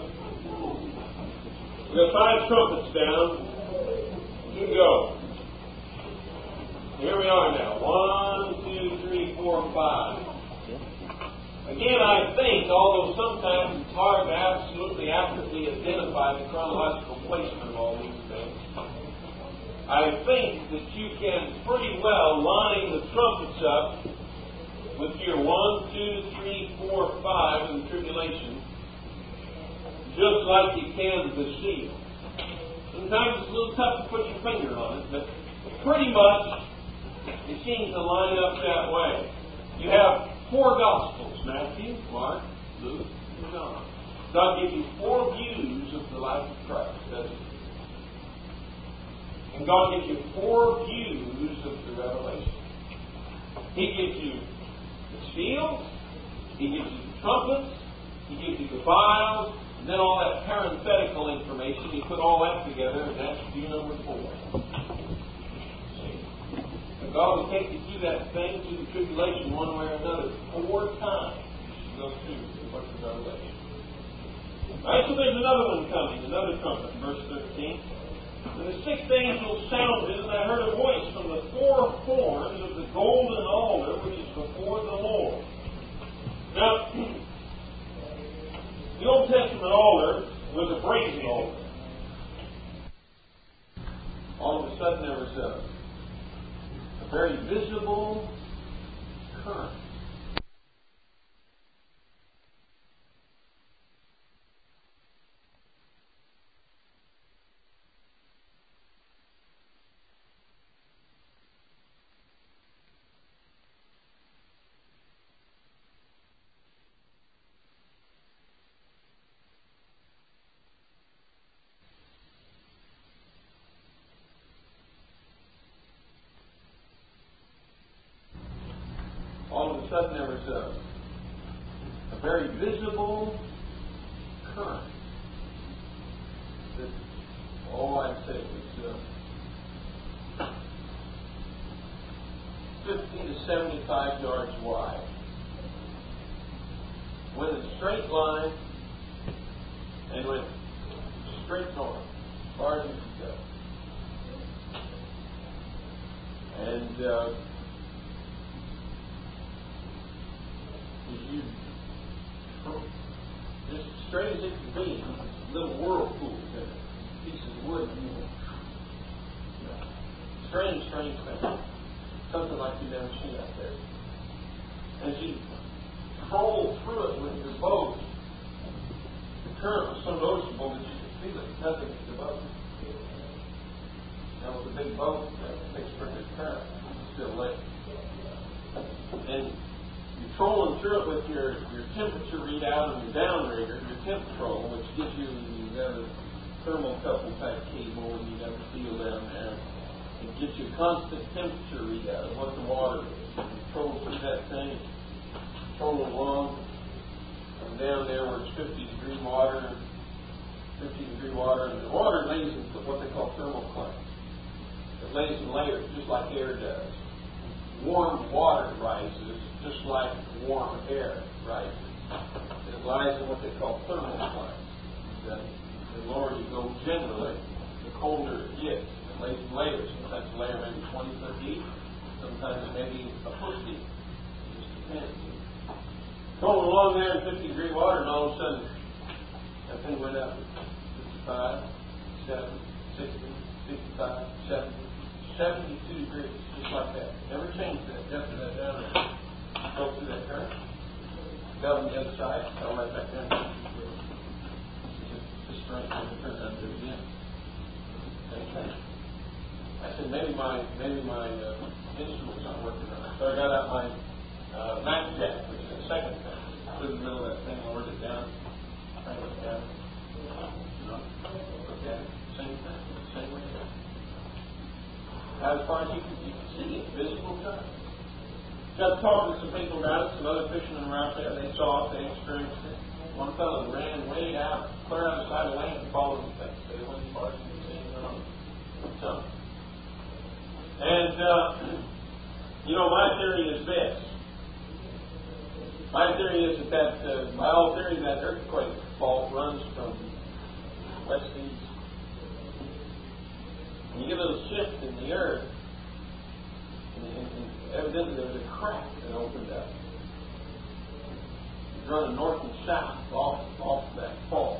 5 trumpets down. 2 go. Here we are now. 1, 2, 3, 4, 5. Again, I think, although sometimes it's hard to absolutely accurately identify the chronological placement of all these things, I think that you can pretty well line the trumpets up with your 1, 2, 3, 4, 5 in the tribulation, just like you can the seal. Sometimes it's a little tough to put your finger on it, but pretty much it seems to line up that way. You have 4 Gospels, Matthew, Mark, Luke, and John. God gives you 4 views of the life of Christ, doesn't He? And God gives you 4 views of the revelation. He gives you the seals, He gives you the trumpets, He gives you the vials, and then all that parenthetical information. You put all that together, and that's view number 4. And God will take you through that thing, through the tribulation, one way or another, 4 times. You should go through the book of Revelation. Alright, so there's another one coming, another trumpet, verse 13. And the 6th angel sounded, and I heard a voice from the 4 horns of the golden altar which is before the Lord. Now, the Old Testament altar was a brazen altar. All of a sudden there was a very visible current. All of a sudden there was a very visible current. That, I'd say it was 50 to 75 yards wide. Went a straight line and went straight north, as far as you could go. And you, just straight as it could be, little whirlpool there, pieces of wood, strange thing, something like you've never seen out there. As you troll through it with your boat, the current was so noticeable that you could feel it tugging at the boat. Now with a big boat, that makes for good current, still late. And you're trolling through it with your temperature readout and your downrigger, your temp troll, which gives you a thermocouple type cable, and you got a steel down there. It gives you a constant temperature readout of what the water is. And you troll through that thing, troll along, and down there where it's 50-degree water, and the water lays in what they call thermoclines. It lays in layers, just like air does. Warm water rises just like warm air rises. It lies in what they call thermoclines. The lower you go generally, the colder it gets. It lays in layers. Sometimes a layer maybe 20 foot deep, sometimes maybe a foot deep. It just depends. Going along there in 50-degree water, and all of a sudden that thing went up 55, 70, 60, 65, 70. 72 degrees, just like that. Never changed that. Just that down there. Go through that current. Go on the other side. Go right back down. Just straight and turn down to it again. Same thing. I said maybe my instruments aren't working right. So I got out my Mac jack, which is the second thing. Put in the middle of that thing, lowered it down, cranked it down. Look at it. Same thing. Same way. As far as you can see it, visible current. Got talking to some people about it, some other fishermen were out there, they saw it, they experienced it. One fellow ran way out, clear out the side of the land and followed the thing. So they went as far as you can see it on. So, and, my theory is this. My theory is that by all theory, that earthquake fault runs from west to east. When you get a little shift in the earth, and evidently there was a crack that opened up. It's running north and south off that fault,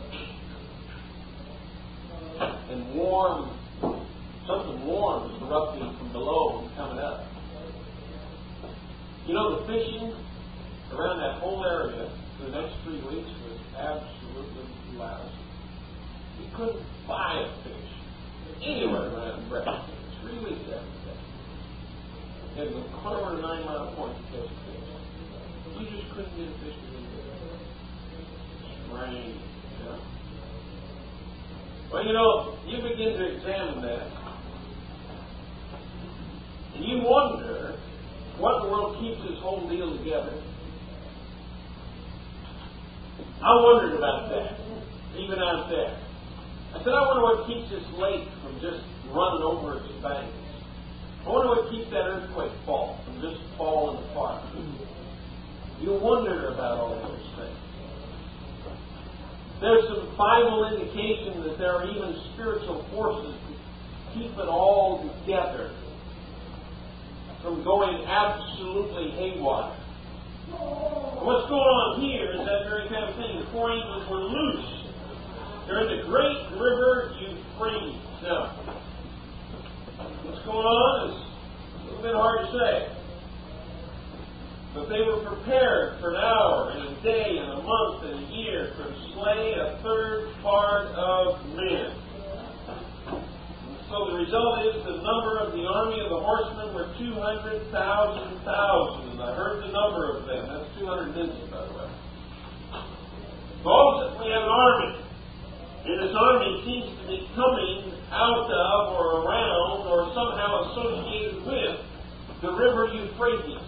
And something warm is erupting from below and coming up. The fishing around that whole area for the next 3 weeks was absolutely lousy. couldn't buy a fish anywhere around Breakfast. It's really every day. And the 100 or 9 mile point to catch a fish. You just couldn't get a fish to do that. Strange. Yeah. Well, you begin to examine that. And you wonder what in the world keeps this whole deal together. I wondered about that, even out there. I said, I wonder what keeps this lake from just running over its banks. I wonder what keeps that earthquake fault from just falling apart. You wonder about all those things. There's some Bible indication that there are even spiritual forces that keep it all together from going absolutely haywire. What's going on here is that very kind of thing. The 4 angels were loose. They're in the great river Euphrates. Now, what's going on is a little bit hard to say. But they were prepared for an hour and a day and a month and a year to slay a third part of men. So the result is the number of the army of the horsemen were 200,000. And I heard the number of them. That's 200 million, by the way. So we have an army. And this army seems to be coming out of or around or somehow associated with the river Euphrates.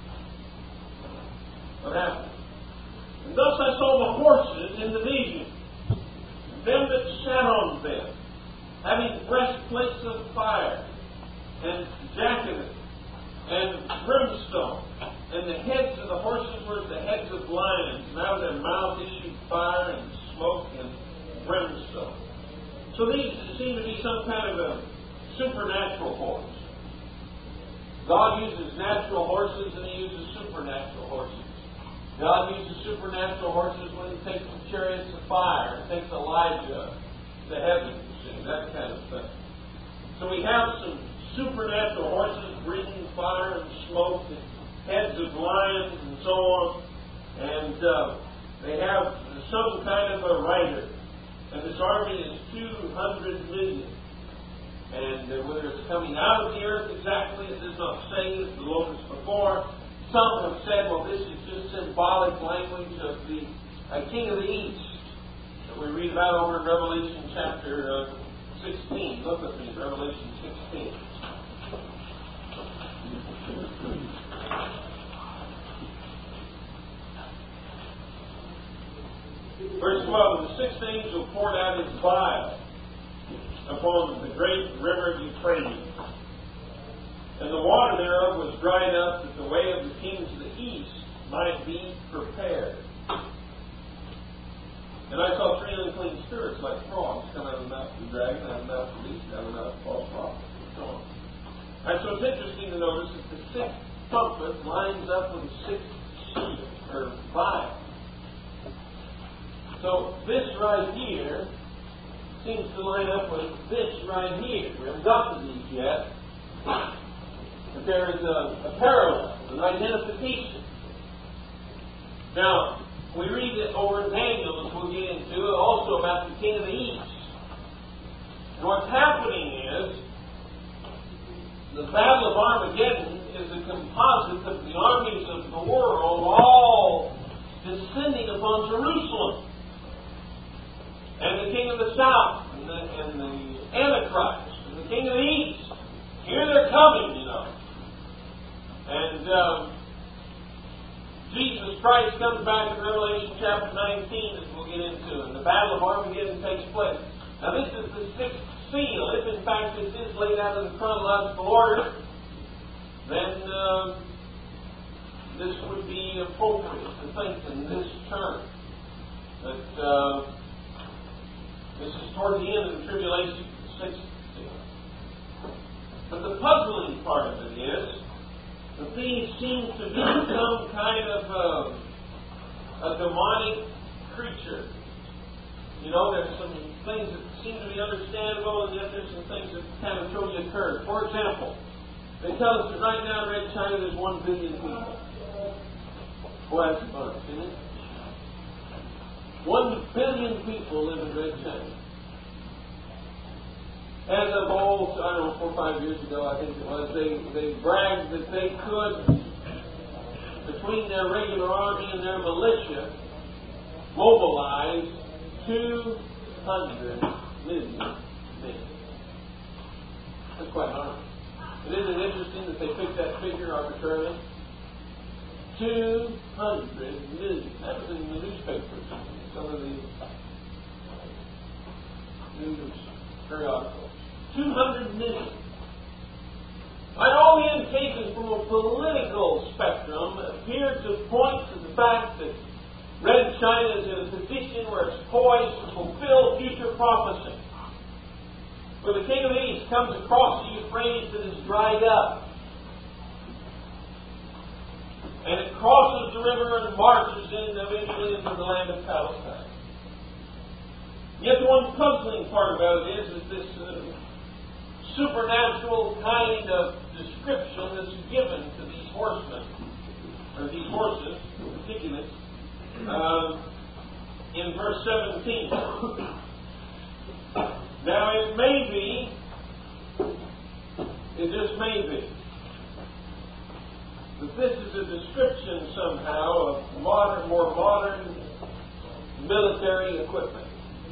What happened? And thus I saw the horses in the vision, them that sat on them, having breastplates of fire, and jacketed, and brimstone, and the heads of the horses were the heads of lions, and out of their mouth issued fire and smoke and brimstone. So these seem to be some kind of a supernatural horse. God uses natural horses and He uses supernatural horses. God uses supernatural horses when He takes the chariots of fire, takes Elijah to the heavens, that kind of thing. So we have some supernatural horses breathing fire and smoke, and heads of lions and so on, and they have some kind of a rider. And this army is 200 million. And whether it's coming out of the earth exactly, it does not say as the locusts before. Some have said, well, this is just symbolic language of the king of the east that we read about over in Revelation chapter 16. Look with me, Revelation 16. Verse 12, the sixth angel poured out his vial upon the great river Euphrates, and the water thereof was dried up, that the way of the kings of the east might be prepared. And I saw 3 unclean spirits like frogs come out of the mouth of the dragon, out of the mouth of the beast, out of the mouth of false prophets, and so on. And so it's interesting to notice that the 6th trumpet lines up with the 6th seal, or vial. So this right here seems to line up with this right here. We haven't got to these yet. But there is a parallel, an identification. Now, we read it over in Daniel, as we'll get into, also about the king of the east. And what's happening is, the Battle of Armageddon is a composite of the armies of the world all descending upon Jerusalem. And the king of the south, and the Antichrist, and the king of the east. Here they're coming, And Jesus Christ comes back in Revelation chapter 19, as we'll get into, and the Battle of Armageddon takes place. Now this is the 6th seal. If in fact this is laid out in the chronological order, then this would be appropriate to think in this term. That this is toward the end of the tribulation, the 6th seal. But the puzzling part of it is that these seem to be some kind of a demonic creature. There's some things that seem to be understandable, and yet there's some things that kind of throw you a curve. For example, they tell us that right now in Red China there's 1 billion people. Boy, that's a bunch, isn't it? 1 billion people live in Red China. As of old, I don't know, 4 or 5 years ago, I think it was, they bragged that they could, between their regular army and their militia, mobilize 200 million men. That's quite hard. And isn't it interesting that they picked that figure arbitrarily? 200 million. That was in the newspapers, some of the news periodicals. 200 million. And all the indications from a political spectrum appear to point to the fact that Red China is in a position where it's poised to fulfill future prophecy. Where the king of the east comes across the Euphrates that is dried up, and it crosses the river and marches in eventually into the land of Palestine. Yet the one puzzling part about it is this supernatural kind of description that's given to these horsemen, or these horses, particularly, in verse 17. Now it may be, it just may be, that this is a description somehow of more modern military equipment.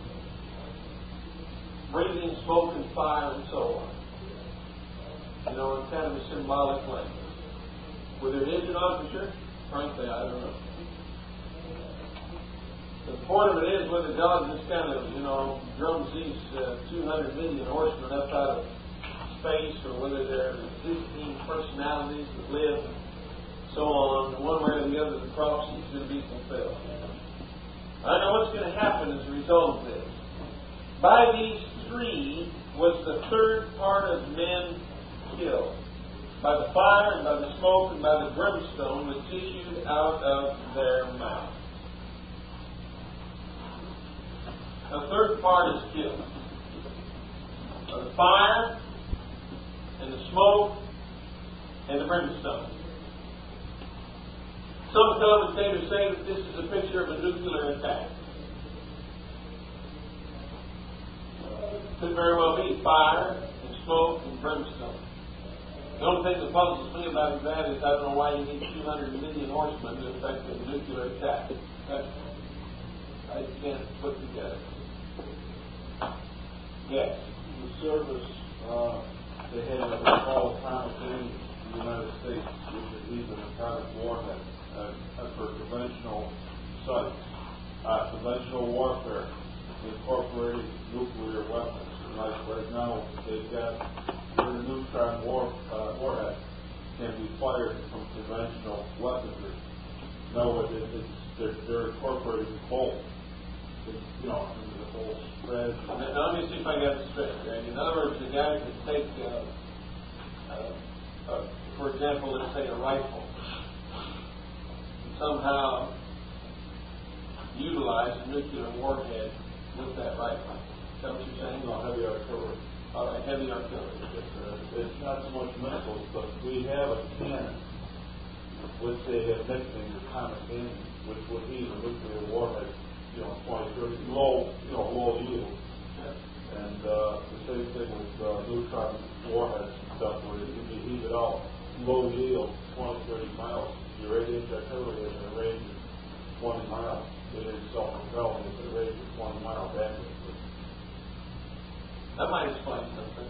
Breathing smoke and fire and so on. You know, in kind of a symbolic language. Whether it is an officer, frankly, I don't know. The point of it is whether God just kind of, drums these 200 million horsemen up out of space, or whether they're existing personalities that live, so on. One way or the other, the prophecy is going to be fulfilled. I know what's going to happen as a result of this. By these three was the third part of men killed, by the fire and by the smoke and by the brimstone which issued out of their mouth. The third part is killed. By the fire and the smoke and the brimstone. Some commentators say that this is a picture of a nuclear attack. Could very well be fire and smoke and brimstone. The only thing that puzzles me about that is I don't know why you need 200 million horsemen to effect a nuclear attack. I can't put together. Yes. The service, they had what they call atomic energy in the United States, which is even an atomic warhead for conventional sites. Conventional warfare incorporating nuclear weapons. And like right now, they've got their neutron warhead can be fired from conventional weaponry. No, they're incorporating both. Into the whole strategy. Now, let me see if I got this straight. Okay? In other words, the guy could take, for example, let's say a rifle, and somehow utilize a nuclear warhead with that rifle. Is that what you're saying? No, heavy artillery. All right, heavy artillery. It's not so much missiles, but we have a cannon, which they have nicknamed the atomic cannon, which would be a nuclear warhead. 20, 30, low yield. And the same thing with neutron warheads and stuff, where it can be heated out, low yield, 20, 30 miles. Your 8-inch artillery is in a range of 20 miles. It is self-propelled, it's in a range of 20 miles accurately. That might explain something.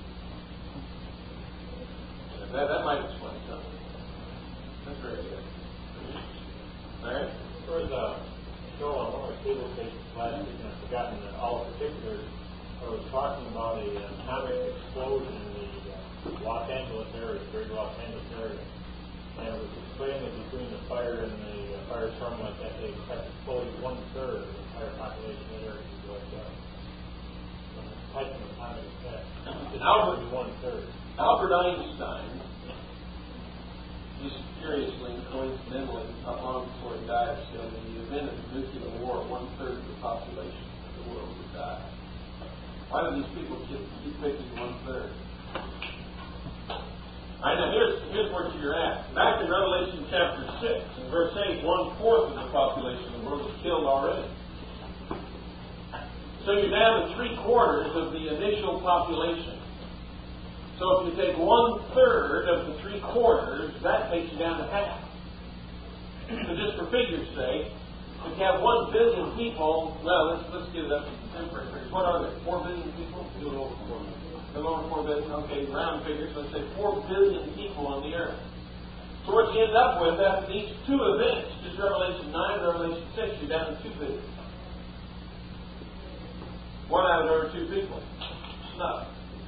That might explain something. That's very good. All right? For the show on one of the cable stations last week, and I've forgotten all the particulars. I was talking about an atomic explosion in the Los Angeles area, the greater Los Angeles area. And it was explaining that between the fire and the firestorm like that, they expect exploding 1/3 of the entire population of the area to go like that. Type of atomic attack. It's Albert 1/3. Albert Einstein, just curiously and coincidentally, not long before he died, said in the event of a nuclear war, 1/3 of the population of the world would die. Why do these people keep picking 1/3? All right, now here's where you're at. Back in Revelation chapter 6, in verse 8, 1/4 of the population of the world is killed already. So you're down to 3/4 of the initial population. So if you take 1/3 of the 3/4, that takes you down to half. So just for figure's sake, if you have 1 billion people, well, let's get it up to contemporary figures. What are there? 4 billion people? A little over 4 billion. A little over 4 billion. Okay, round figures. Let's say 4 billion people on the earth. So what you end up with after these 2 events, just Revelation 9 and Revelation 6, you're down to 2 billion. 1 out of every 2 people. Snuff.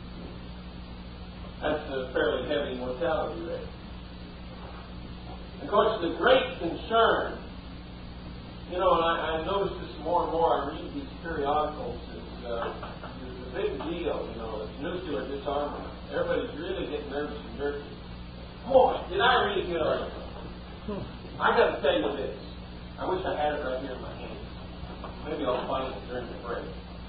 That's a fairly heavy mortality rate. Of course, the great concern, you know, and I notice this more and more. I read these periodicals. It's a big deal, you know. It's nuclear disarmament. Everybody's really getting nervous and dirty. Boy, did I read a good article. I got to tell you this. I wish I had it right here in my hand. Maybe I'll find it during the break.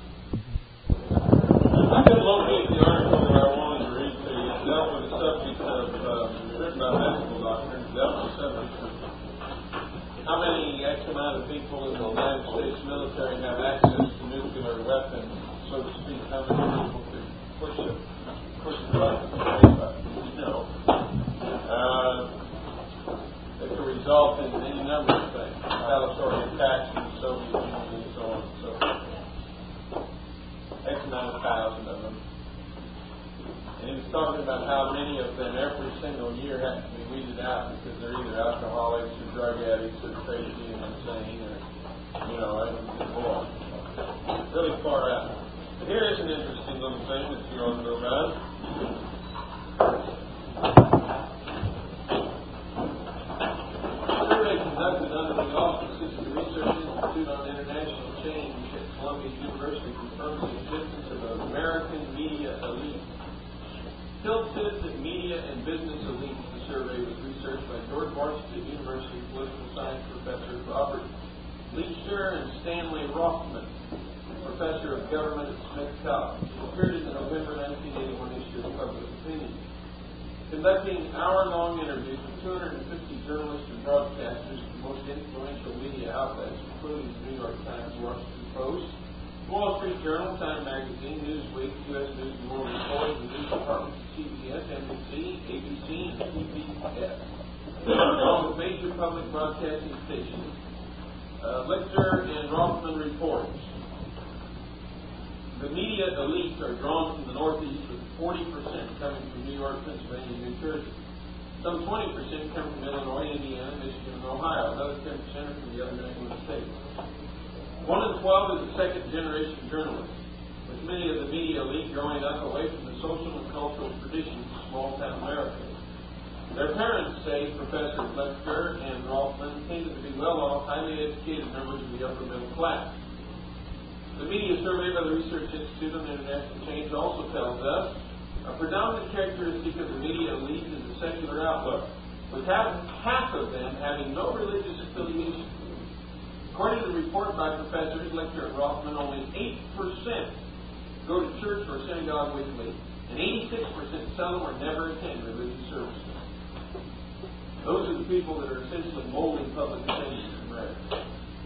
I couldn't locate the article that I wanted to read to you. It dealt with the subject of, written by medical doctors, dealt with the subject of how many X amount of people in the United States military have access to nuclear weapons, so to speak. How many people can push a button, you know. It could result in any number of things. Retaliatory attacks in the Soviet Union and so on and so forth. X amount of thousand of them. And he was talking about how many of them every single year have to be weeded out because they're either alcoholics or drug addicts or crazy and insane or, you know, boy, really far out. But here is an interesting little thing that you ought to know about. A survey conducted under the auspices of the Research Institute on International Change at Columbia University confirms the existence of an American media elite. Tilted Media and Business Elite. The survey was researched by George Washington University political science professors Robert Leachner and Stanley Rothman, professor of government at Smith College. It appeared in the November 1981 issue of Public Opinion. Conducting hour-long interviews with 250 journalists and broadcasters from the most influential media outlets, including the New York Times, Washington Post, Wall Street Journal, Time Magazine, Newsweek, U.S. News and World Report, the news departments of CBS, NBC, ABC, and CBS, along with major public broadcasting stations. Lichter and Rothman reports. The media elites are drawn from the Northeast, with 40% coming from New York, Pennsylvania, and New Jersey. Some 20% come from Illinois, Indiana, Michigan, and Ohio. Another 10% are from the other New England states. 1 in 12 is a second-generation journalist, with many of the media elite growing up away from the social and cultural traditions of small-town America. Their parents, say Professor Lichter and Rothman, tended to be well-off, highly educated members of the upper middle class. The media survey by the Research Institute on International Change also tells us a predominant characteristic of the media elite is a secular outlook, with half of them having no religious affiliation. According to the report by Professors Lichter and Rothman, only 8% go to church or synagogue weekly, and 86% seldom or never attend religious services. Those are the people that are essentially molding public opinion in America.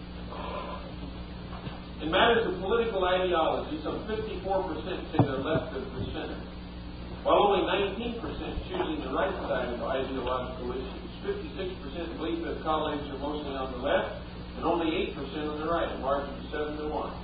In matters of political ideology, some 54% say they're left of the center, while only 19% choosing the right side of ideological issues. 56% believe that colleagues are mostly on the left, and only 8% on the right, a margin of 7 to 1.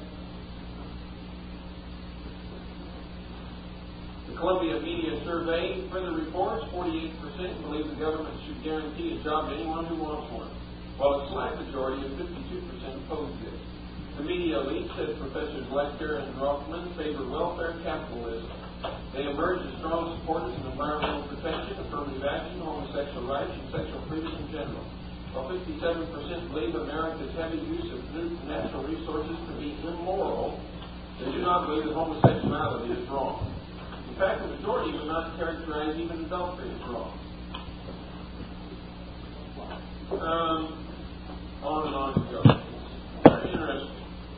The Columbia Media Survey further reports 48% believe the government should guarantee a job to anyone who wants one, while a slight majority of 52% oppose this. The media elite, said Professors Lichter and Rothman, favor welfare capitalism. They emerge as strong supporters of environmental protection, affirmative action, homosexual rights, and sexual freedom in general. While 57% believe America's heavy use of natural resources to be immoral, they do not believe that homosexuality is wrong. In fact, the majority would not characterize even adultery as wrong. On and on it goes. Very interesting.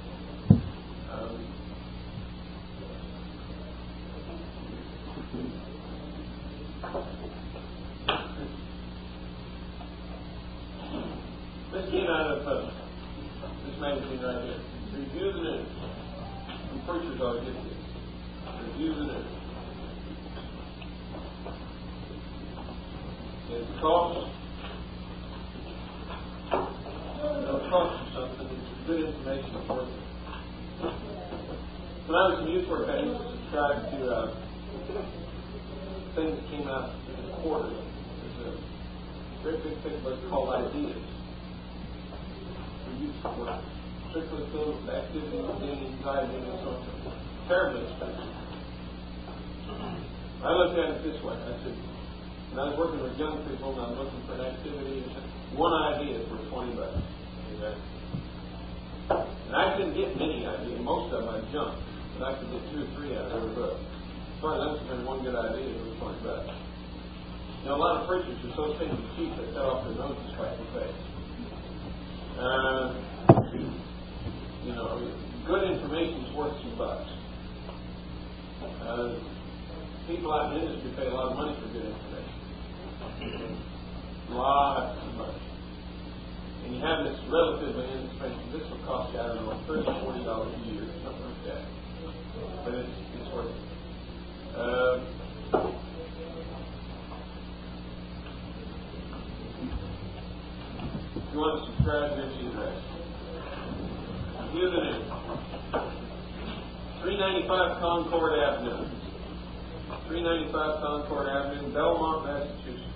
This came out of this magazine right here. Review the News. Some preachers ought to get this. Review the News. it costs you something. It's good information. It's worth it. When I was in youth work, I used to subscribe to things that came out in the quarter. There's a great big thick book called Ideas for youth work. Strictly filled with activities, games, ideas, and so on. Terribly expensive. I looked at it this way. I said, when I was working with young people and I was looking for an activity, one idea for $20. Okay? And I couldn't get many ideas. Most of them I jumped. And I could get 2 or 3 out of every book. As far as I'm concerned, one good idea was $20. You know, a lot of preachers are so stinking cheap they cut off their noses quite fast. You know, good information is worth some bucks. People out in the industry pay a lot of money for good information. Lots of money. And you have this relatively inexpensive. This will cost you, I don't know, $30 or $40 a year, something like that. But it's worth it. If you want to subscribe, here's the address. Here's the name. 395 Concord Avenue. 395 Concord Avenue, Belmont, Massachusetts.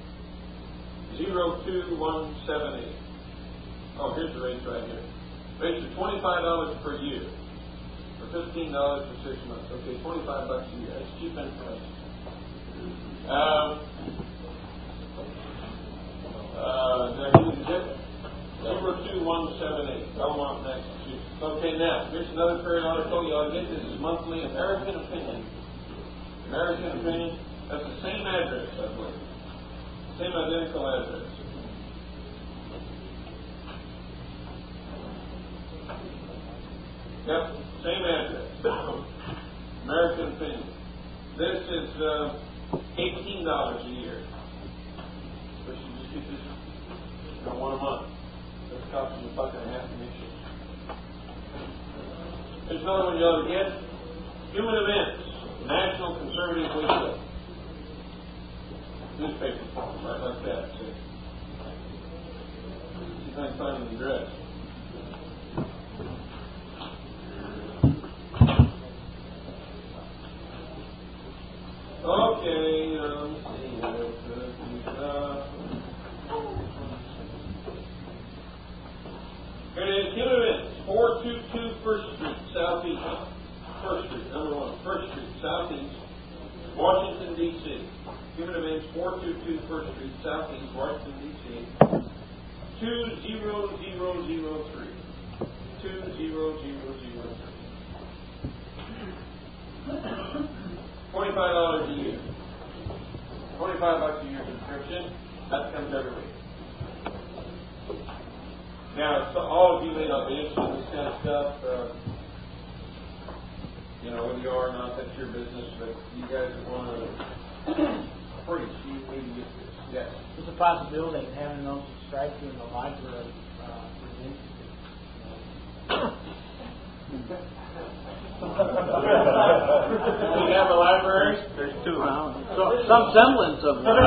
02178. Oh, here's the rates right here. Rates are $25 per year. Or $15 for 6 months. Okay, $25 a year. That's cheap information. Did I give you the zip? 02178, Belmont, Massachusetts. Okay, now, here's another period article. You ought to get this is monthly American Opinion. American Opinion. That's the same address, I believe. Same identical address. Yep, same address. American Opinion. This is $18 a year. But you just get this one a month. That's costing you $1.50 commission. There's another one you ought to get. Human Events. National Conservative Weekly. Newspaper form, right like that. See if I can find an address. Okay, let's see. Here it is. Human Events. 422 First Street, Southeast. First Street, number 1. First Street, Southeast, Washington, D.C. Human Events, 422 First Street, Southeast, Washington, D.C. 20003. 20003. $25 a year. $25 a year subscription. That comes every week. Now, so all of you may not be interested in this kind of stuff. You know, whether you are or not, that's your business. But you guys that want to preach, you need to get this. Yes. There's a possibility of having those subscribed to in the library. Do you have a library? There's 2 now. So, some semblance of that.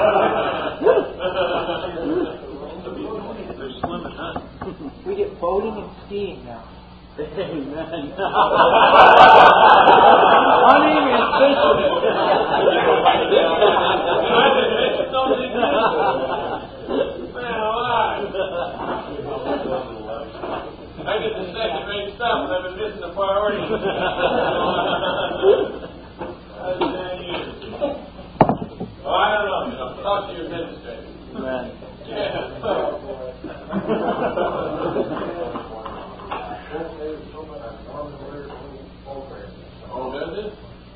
They're slim and hot. We get boating and skiing now. Amen. Hunting and fishing. I get the second-rate stuff, and I've been missing the priority. Oh, I don't know. Talk to your administrator. Amen. Yeah. Oh, does it?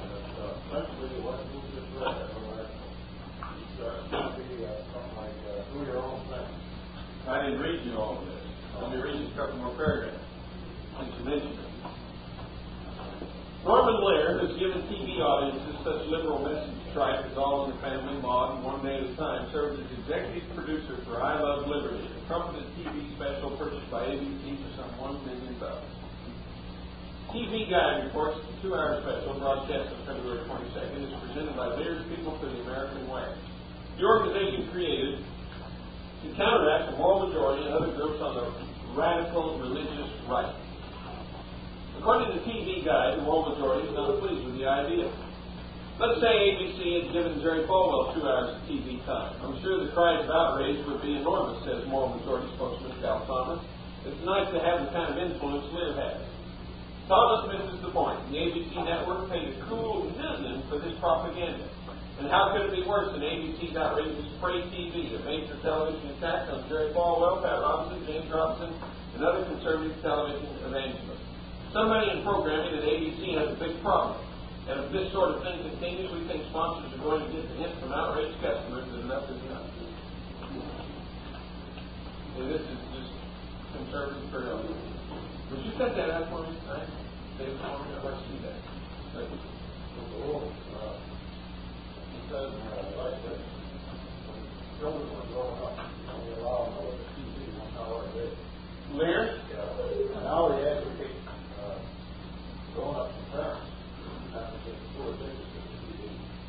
I didn't read you all of this. Let me read you a couple more paragraphs. Since you mentioned it. Norman Lear has given TV audiences such liberal message tripe as All in the Family, Maude, and One Day at a Time, served as executive producer for I Love Liberty, a trumpeted TV special purchased by ABC for some $1 million. TV Guide reports that the 2-hour special, broadcast on February 22nd, is presented by Lear's People for the American Way. the organization created to counteract the moral majority and other groups on the radical religious right. According to the TV guide, the moral majority is not pleased with the idea. Let's say ABC had given Jerry Falwell 2 hours of TV time. I'm sure the cries of outrage would be enormous, says moral majority spokesman Cal Thomas. It's nice to have the kind of influence Liv has. Thomas misses the point. The ABC network paid a cool million for this propaganda. And how could it be worse than ABC's outrageous Prey TV, a major television attack on Jerry Falwell, Pat Robinson, James Robinson, and other conservative television evangelists? Somebody in programming at ABC has a big problem. And if this sort of thing continues, we think sponsors are going to get the hint from outraged customers that enough is enough. And this is just conservative periodically. Would you set that up for me? Right? David, I'd like to see that. Because like that, children were growing up, we allow them to look at TV 1 hour a day. Lear? Yeah, and now we advocate growing up from parents. Advocate for addicted to TV.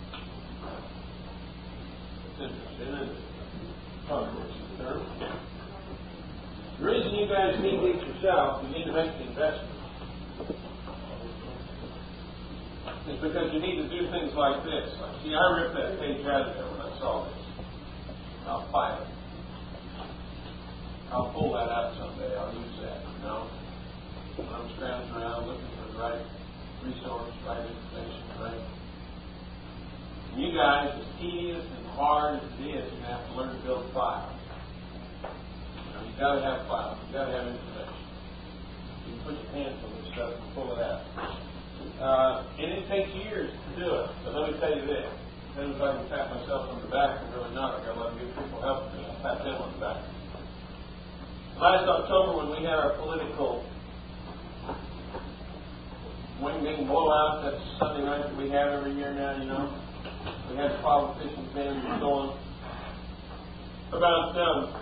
It's interesting, isn't it? Controversy term. The reason you guys need these yourself, you need to make the investment, is because you need to do things like this. See, I ripped that page out of there when I saw this. I'll file it. I'll pull that out someday. I'll use that, you know. When I'm scrounging around looking for the right resource, right information, right? And you guys, as tedious and hard as it is, you're going to have to learn to build files. You've got to have files. You've got to have information. You can put your hands on this stuff and pull it out. And it takes years to do it. But let me tell you this. Then if I can pat myself on the back, I'm really not. I've got to let good people help me. I'll pat them on the back. Last October, when we had our political wing blowout, that's Sunday night that we have every year now, you know. We had politicians in and so on. About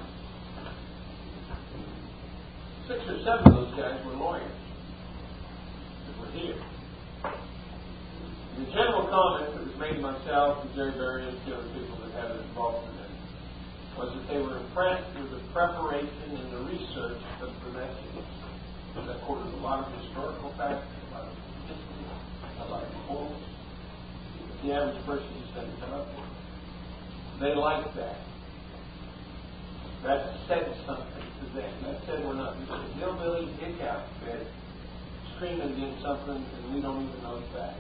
6 or 7 of those guys were lawyers that were here. The general comment that was made to myself and Jerry Berry and the other people that had it involved in it was that they were impressed with the preparation and the research of the message. That quoted a lot of historical facts, a lot of statistics, a lot of quotes. The average person just doesn't come up with it. They liked that. That said something to them. That said we're not just a hillbilly dick outfit screaming against something and we don't even know the facts.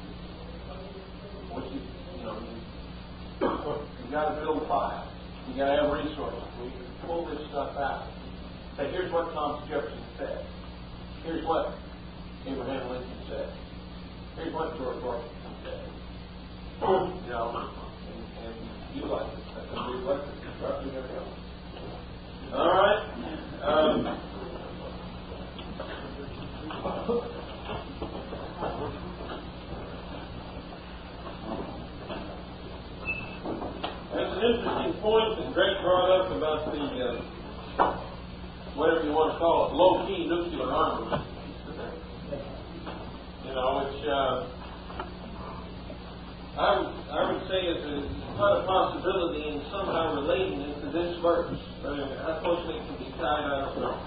What you got to build a file. You got to have resources where you can pull this stuff out. Say, here's what Thomas Jefferson said. Here's what Abraham Lincoln said. Here's what George Washington said. You know, and you like it. That's going to be what it's constructing every else. All right. That's an interesting point that Greg brought up about the, whatever you want to call it, low-key nuclear armament. You know, which I would say is quite a possibility in somehow relating it to this verse. How closely it can be tied, I don't know.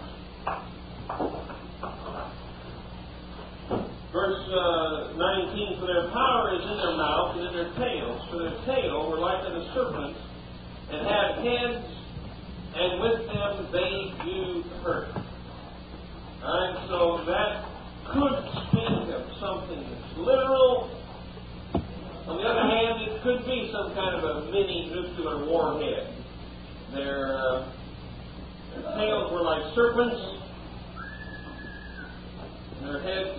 Verse 19, for their power is in their mouth and in their tails. For their tail were like unto serpents, and had heads, and with them they do hurt. Alright, so that could speak of something that's literal. On the other hand, it could be some kind of a mini nuclear warhead. Their tails were like serpents. Their heads,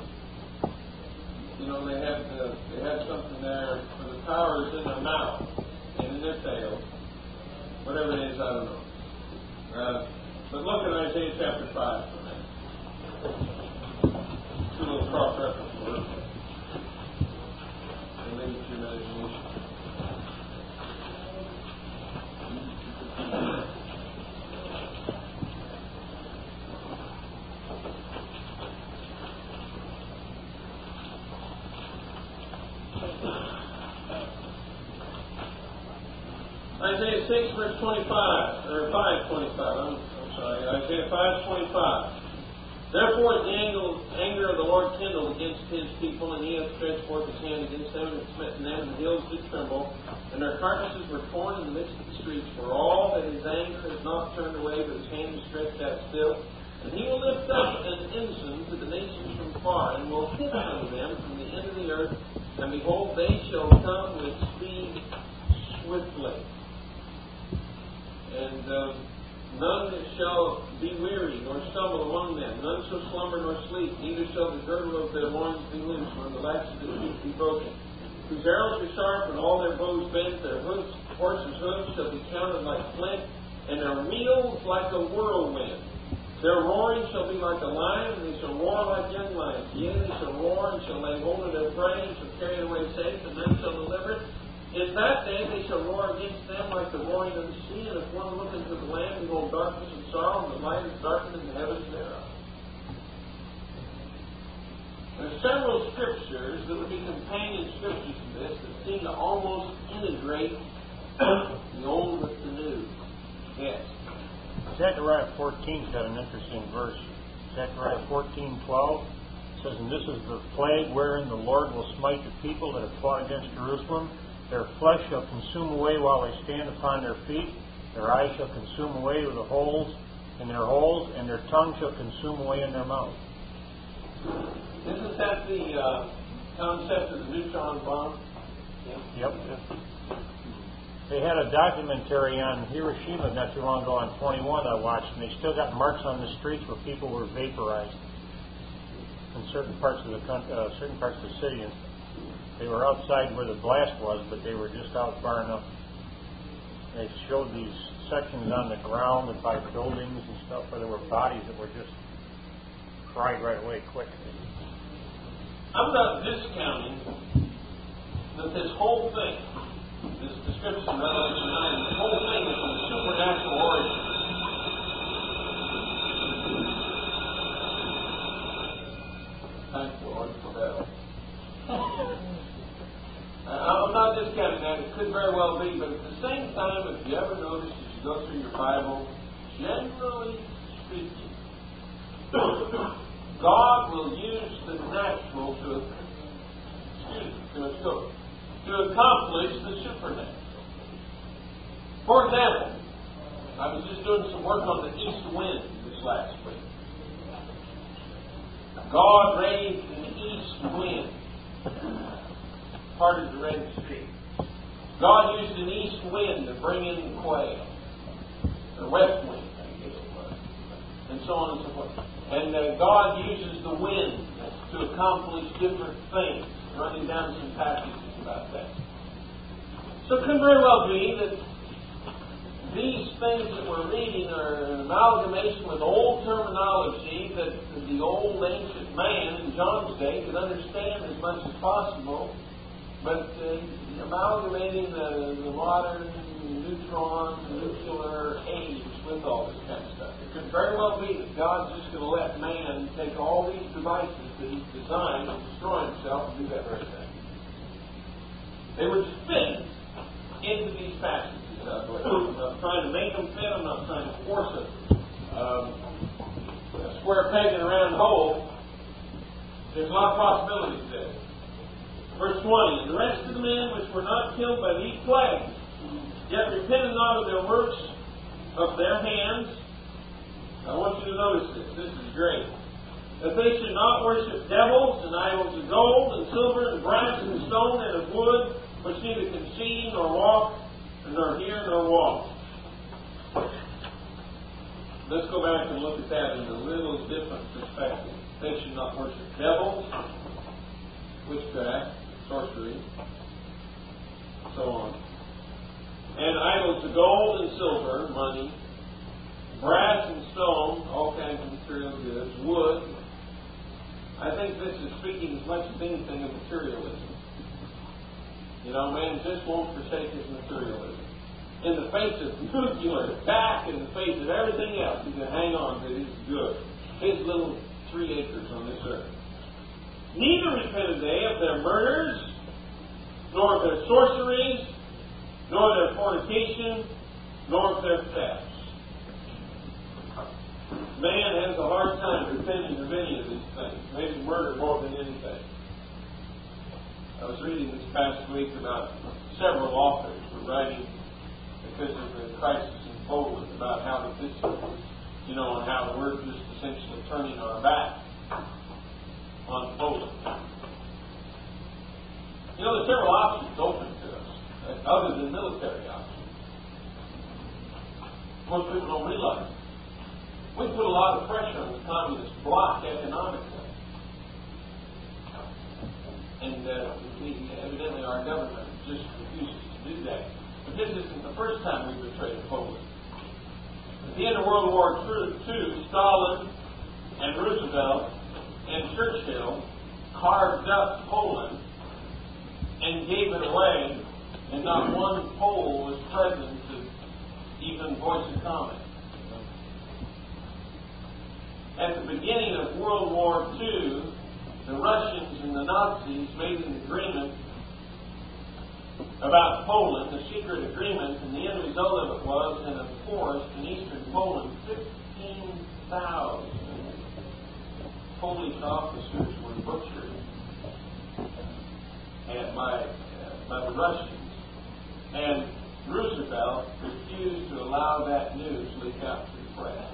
they had something there. For the power is in their mouth and in their tails. Whatever it is, I don't know. But look at Isaiah chapter 5 for a minute. Two little cross-reference words. And maybe it's your imagination. Isaiah 6, verse 25, or 5:25. I'm sorry, Isaiah 5:25. Therefore is the anger of the Lord kindled against his people, and he hath stretched forth his hand against them, and smitten them, and the hills did tremble, and their carcasses were torn in the midst of the streets. For all that his anger is not turned away, but his hand is stretched out still. And he will lift up an ensign to the nations from far, and will hid unto them from the end of the earth. And behold, they shall come with speed swiftly. And none shall be weary, nor stumble among them. None shall slumber nor sleep. Neither shall the girdle of their loins be loosed, nor the latch of their feet be broken. Whose arrows are sharp, and all their bows bent. Their horses' hooves shall be counted like flint, and their wheels like a whirlwind. Their roaring shall be like a lion, and they shall roar like young lions. Yea, they shall roar, and shall lay hold of their prey, and shall carry it away safe, and none shall deliver it. In that day they shall roar against them like the roaring of the sea, and if one look into the land, behold darkness and sorrow, and the light is darkened in the heavens thereof. There are several scriptures that would be companion scriptures to this that seem to almost integrate the old with the new. Yes. Zechariah 14's got an interesting verse. Zechariah 14:12 says, "And this is the plague wherein the Lord will smite the people that have fought against Jerusalem. Their flesh shall consume away while they stand upon their feet. Their eyes shall consume away with the holes in their holes, and their tongue shall consume away in their mouth." Isn't that the concept of the neutron bomb? Yep. They had a documentary on Hiroshima not too long ago on 21 I watched, and they still got marks on the streets where people were vaporized in certain parts of the city. And they were outside where the blast was, but they were just out far enough. They showed these sections on the ground and by buildings and stuff where there were bodies that were just fried right away quick. I'm not discounting that this whole thing, this description of Revelation 9, the whole thing is from supernatural origin. Thank the Lord for that. I'm not discounting that. It could very well be, but at the same time, if you ever notice as you go through your Bible, generally speaking, God will use the natural to accomplish the supernatural. For example, I was just doing some work on the east wind this last week. God raised an east wind, parted the Red Sea. God used an east wind to bring in quail, or west wind, I guess it was, and so on and so forth. And God uses the wind to accomplish different things. Running down some passages about that. So it could very well be that these things that we're reading are an amalgamation with old terminology that the old ancient man in John's day could understand as much as possible, but amalgamating the modern neutron, nuclear age with all this kind of stuff. It could very well be that God's just going to let man take all these devices that He's designed to destroy himself and do that very thing. They would fit into these passages, I believe. I'm not trying to make them fit. I'm not trying to force a square peg in a round hole. There's a lot of possibilities there. Verse 20, "And the rest of the men which were not killed by these plagues, yet repented not of their works of their hands." I want you to notice this. This is great. "That they should not worship devils and idols of gold and silver and brass and stone and of wood, which neither can see nor walk, nor hear nor walk." Let's go back and look at that in a little different perspective. They should not worship devils, witchcraft, sorcery, so on. And idols of gold and silver, money, brass and stone, all kinds of material goods, wood. I think this is speaking as much as anything of materialism. You know, man just won't forsake his materialism. In the face of nuclear attack, in the face of everything else, he can hang on to his good, his little 3 acres on this earth. "Neither repented they of their murders, nor of their sorceries, nor their fornication, nor their thefts. Man has a hard time repenting of any of these things, maybe murder more than anything. I was reading this past week about several authors were writing because of the crisis in Poland about how the this, and how we're just essentially turning our back on Poland. There's several options open to us, other than military options. Most people don't realize it. We put a lot of pressure on the communist bloc economically. And evidently our government just refuses to do that. But this isn't the first time we betrayed Poland. At the end of World War II, Stalin and Roosevelt and Churchill carved up Poland and gave it away, and not one Pole was present to even voice a comment. At the beginning of World War II, the Russians and the Nazis made an agreement about Poland, a secret agreement, and the end result of it was, in a forest in eastern Poland, 15,000 Polish officers were butchered by the Russians. And Roosevelt refused to allow that news leak out to the press.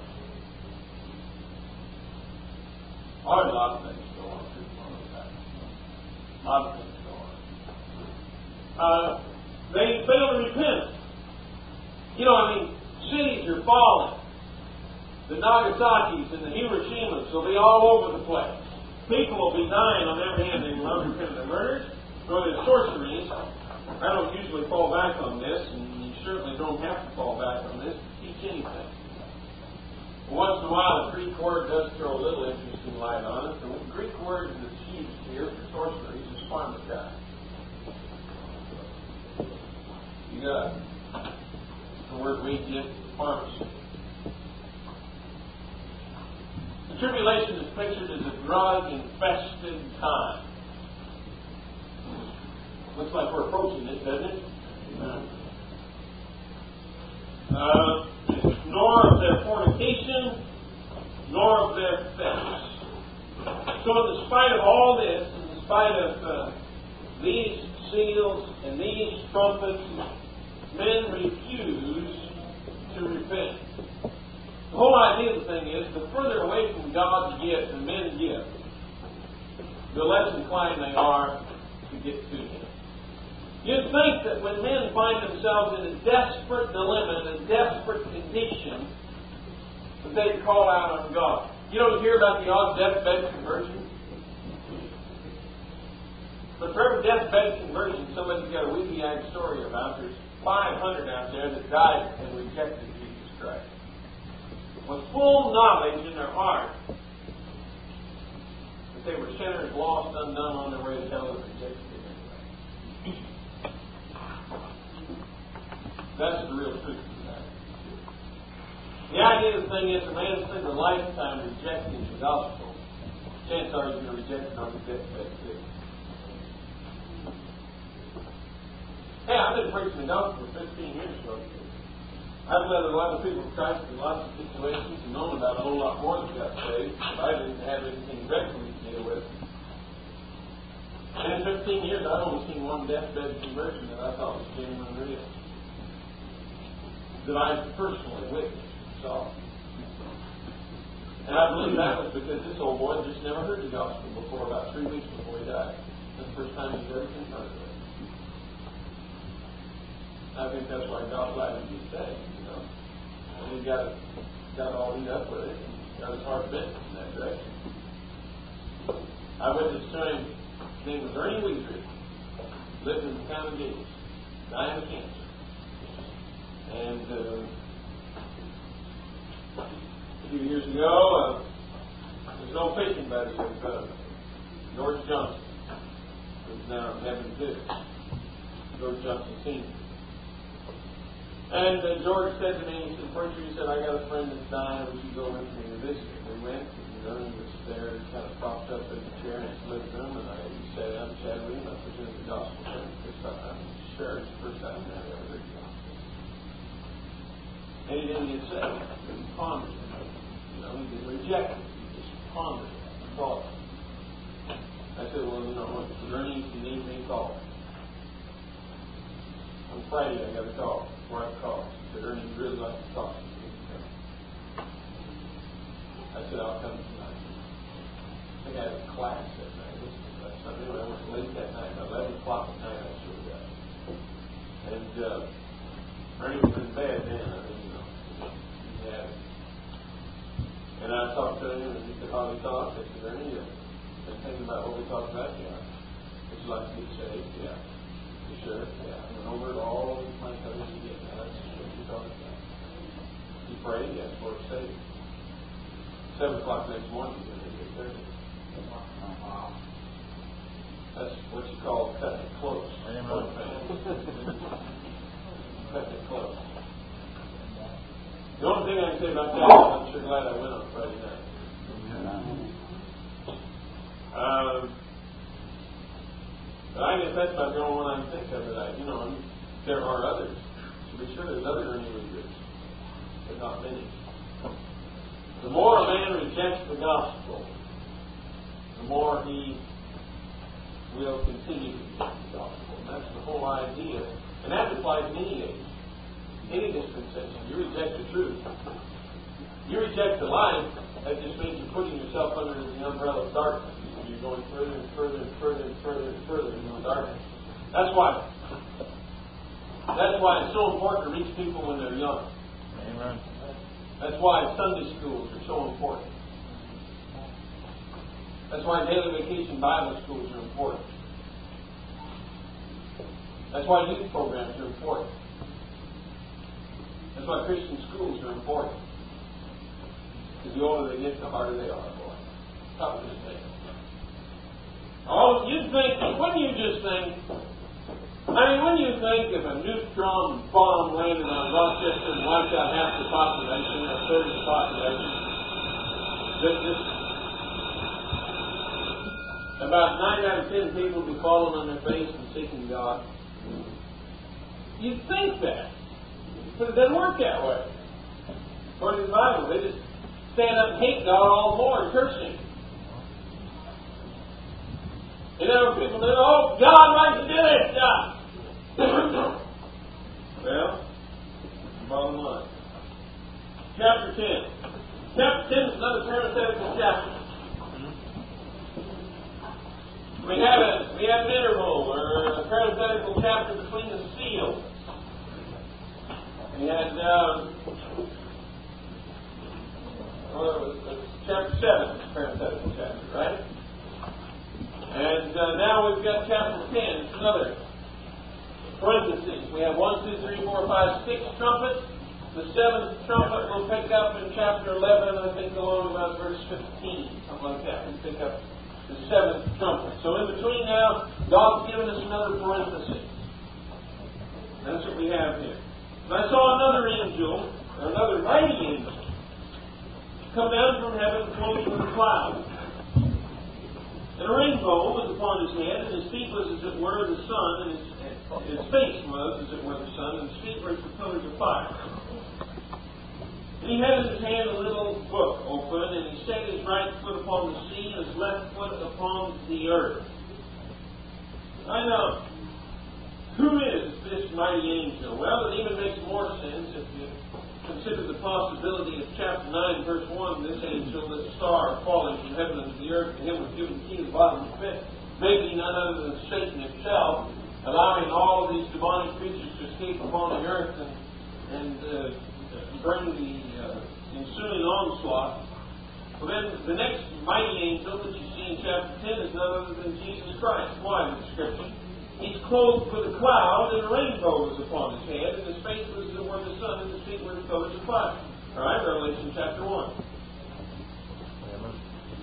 A lot of things go on through that. A lot of things go on. They fail to repent. Cities are falling. The Nagasaki's and the Hiroshimas will be all over the place. People will be dying on every hand. They will not repent of their murders, nor their sorceries. I don't usually fall back on this, and you certainly don't have to fall back on this to teach anything. Once in a while, the Greek word does throw a little interesting light on it. The Greek word that's used here for sorceries is pharmakai. You got the word we get, pharmacy. The tribulation is pictured as a drug-infested time. Looks like we're approaching it, doesn't it? Nor of their fornication, nor of their thefts. So in spite of all this, in spite of these seals and these trumpets, men refuse to repent. The whole idea of the thing is, the further away from God you get, the men get, the less inclined they are to get to Him. You'd think that when men find themselves in a desperate dilemma, in a desperate condition, that they'd call out on God. You don't hear about the odd deathbed conversion. But for every deathbed conversion, somebody's got a weepy-eyed story about. There's 500 out there that died and rejected Jesus Christ, with full knowledge in their heart that they were sinners, lost, undone, on their way to hell, and rejected Him anyway. That's the real truth of that. The idea of the thing is, a man spends a lifetime rejecting the gospel. Chances are he's going to reject it on his deathbed too. Hey, I've been preaching the gospel for 15 years ago. I've led a lot of people to Christ in lots of situations and known about a whole lot more that got saved, but I didn't have anything directly to deal with. And in 15 years, I've only seen one deathbed conversion that I thought was genuine and real, that I personally witnessed and saw. And I believe that was because this old boy just never heard the gospel before, about 3 weeks before he died. That's the first time he's ever confronted it. I think that's why God allowed him to be saved, And he got all eat up with it and got his heart bent in that direction. I witnessed to him. His name was Ernie Weidrich. Lived in the town of Gates. Died of cancer. And a few years ago, there's no preaching buddy of George Johnson, who's now in heaven too. George Johnson Sr. And George said to me, he said, "Preacher," he said, "I got a friend that's dying. Would you go with me to visit him?" We went, and Ernie was there, kind of propped up in the chair in his living room, and I sat down and chatted with him. I presented the gospel to him. I'm sure it's the first time I've ever heard And he didn't get saved. He pondered. You know, he didn't reject it. He just pondered it. Thought. I said, well, you know, is there anything called? On Friday, I got a call. Before I called, said, Ernie, you'd really like to talk to me. I said, I'll come tonight. I think I had a class that night. Anyway, I went late that night. 11 o'clock at night, I showed up. And Ernie was in bed then. I mean, you know, he had it. And I talked to him, and he said, how we talked? I said, Ernie, been thinking about what we talked about? Yeah. Would you like to get saved? Yeah. You sure? Yeah. I went over it all the time I was getting. That's what we talked about. He prayed, yes, for saved. 7 o'clock next morning, he's going to get there. That's what you call cutting it close. Cutting it close. The only thing I can say about that is I'm sure glad I went on Friday night. But I guess that's about the only one I can think of that there are others. To be sure, there's other early leaders, but not many. The more a man rejects the gospel, the more he will continue to reject the gospel. And that's the whole idea. And that applies to any age, any dispensation. You reject the truth. You reject the light, that just means you're putting yourself under the umbrella of darkness. You're going further and further and further and further and further into the darkness. That's why it's so important to reach people when they're young. Amen. That's why Sunday schools are so important. That's why daily vacation Bible schools are important. That's why youth programs are important. That's why Christian schools are important. Because the older they get, the harder they are, boy. Tough as they are. Wouldn't you think if a neutron bomb landed on Rochester and wiped out half the population, or a third of the population, that just about 9 out of 10 people would be falling on their face and seeking God? You'd think that. But it doesn't work that way. According to the Bible, they just stand up and hate God all the more and curse Him. You know, people say, oh, God likes to do this stuff. Well, bottom line. Chapter 10. Chapter 10 is another parenthetical chapter. We have an interval, or a parenthetical chapter between the seals. We had, chapter 7, parenthetical chapter, right? And now we've got chapter 10. It's another parenthesis. We have 1, 2, 3, 4, 5, 6 trumpets. The 7th trumpet we'll pick up in chapter 11, I think along about verse 15, something like that. We'll pick up the 7th trumpet. So in between now, God's given us another parenthesis. That's what we have here. And I saw another angel, or another mighty angel, come down from heaven floating in the clouds. And a rainbow was upon his head, and his feet was as it were the sun, and his face was as it were the sun, and his feet were as the pillars of fire. And he had in his hand a little book open, and he set his right foot upon the sea, and his left foot upon the earth. I know. Who is this mighty angel? Well, it even makes more sense if you consider the possibility of chapter 9, verse 1, this angel, this star falling from heaven into the earth, to him was given the key of the bottom of the pit, maybe none other than Satan himself, allowing all of these demonic creatures to escape upon the earth and bring the ensuing onslaught. Well, then the next mighty angel that you see in chapter 10 is none other than Jesus Christ. Why the description? He's clothed with a cloud, and a rainbow was upon his head, and his face was as it were the sun, and his feet were the pillars of fire. All right, Revelation chapter 1. Amen.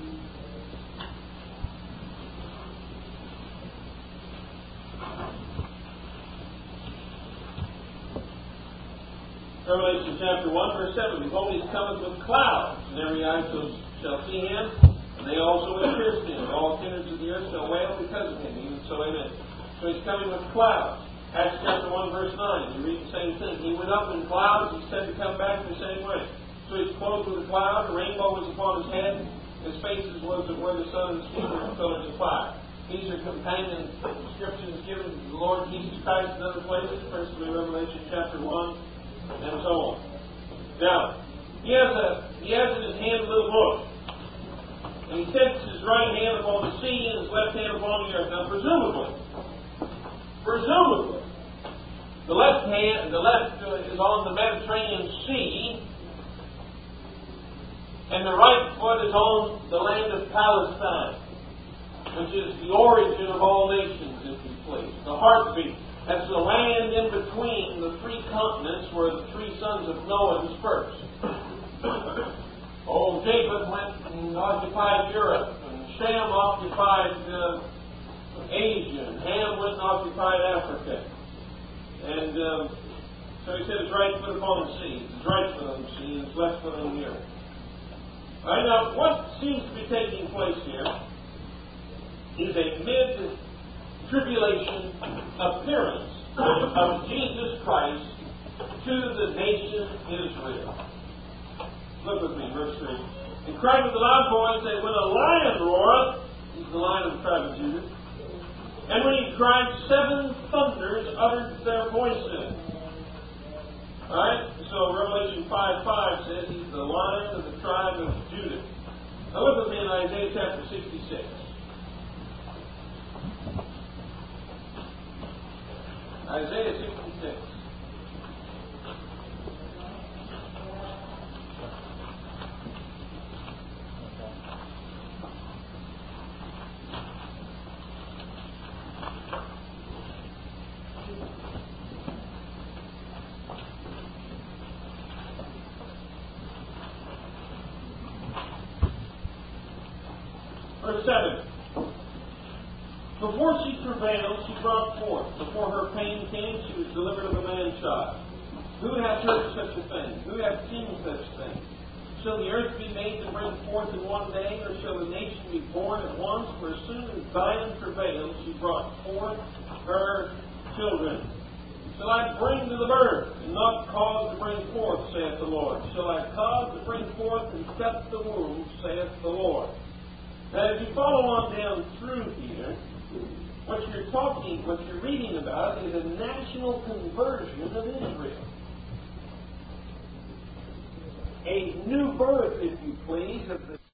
Revelation chapter 1, verse 7. Behold, he cometh with clouds, and every eye shall see him, and they also will pierce him. All sinners of the earth shall wail because of him. Even so, amen. So he's coming with clouds. Acts chapter 1, verse 9, you read the same thing. He went up in clouds, he said to come back the same way. So he's clothed with a cloud, a rainbow was upon his head, his face was where the sun and the sea were pillars of fire. These are companion descriptions given to the Lord Jesus Christ in other places, principally Revelation chapter 1, and so on. Now, he has in his hand a little book. And he sets his right hand upon the sea and his left hand upon the earth. Now, presumably, the left is on the Mediterranean Sea, and the right foot is on the land of Palestine, which is the origin of all nations, if you please. The heartbeat. That's the land in between the three continents where the three sons of Noah dispersed. Japheth went and occupied Europe, and Shem occupied Asia, and Ham went and occupied Africa. And so he said his right foot upon the sea, his right foot on the sea, and his left foot on the earth. All right, now, what seems to be taking place here is a mid-tribulation appearance of Jesus Christ to the nation Israel. Look with me, verse 3. And cried with a loud voice, say, when a lion roareth, he's the lion of the tribe of Judah, and when he cried, 7 thunders uttered their voices. Alright, so Revelation 5:5 says he's the lion of the tribe of Judah. Now look with me in Isaiah chapter 66. Isaiah 66. Verse 7. Before she travailed, she brought forth. Before her pain came, she was delivered of a man-child. Who hath heard such a thing? Who hath seen such a thing? Shall the earth be made to bring forth in one day, or shall the nation be born at once? For as soon as Zion travailed, she brought forth her children. Shall I bring to the birth, and not cause to bring forth, saith the Lord? Shall I cause to bring forth and set the womb, saith the Lord? Now, as you follow on down through here, what you're reading about is a national conversion of Israel. A new birth, if you please, of the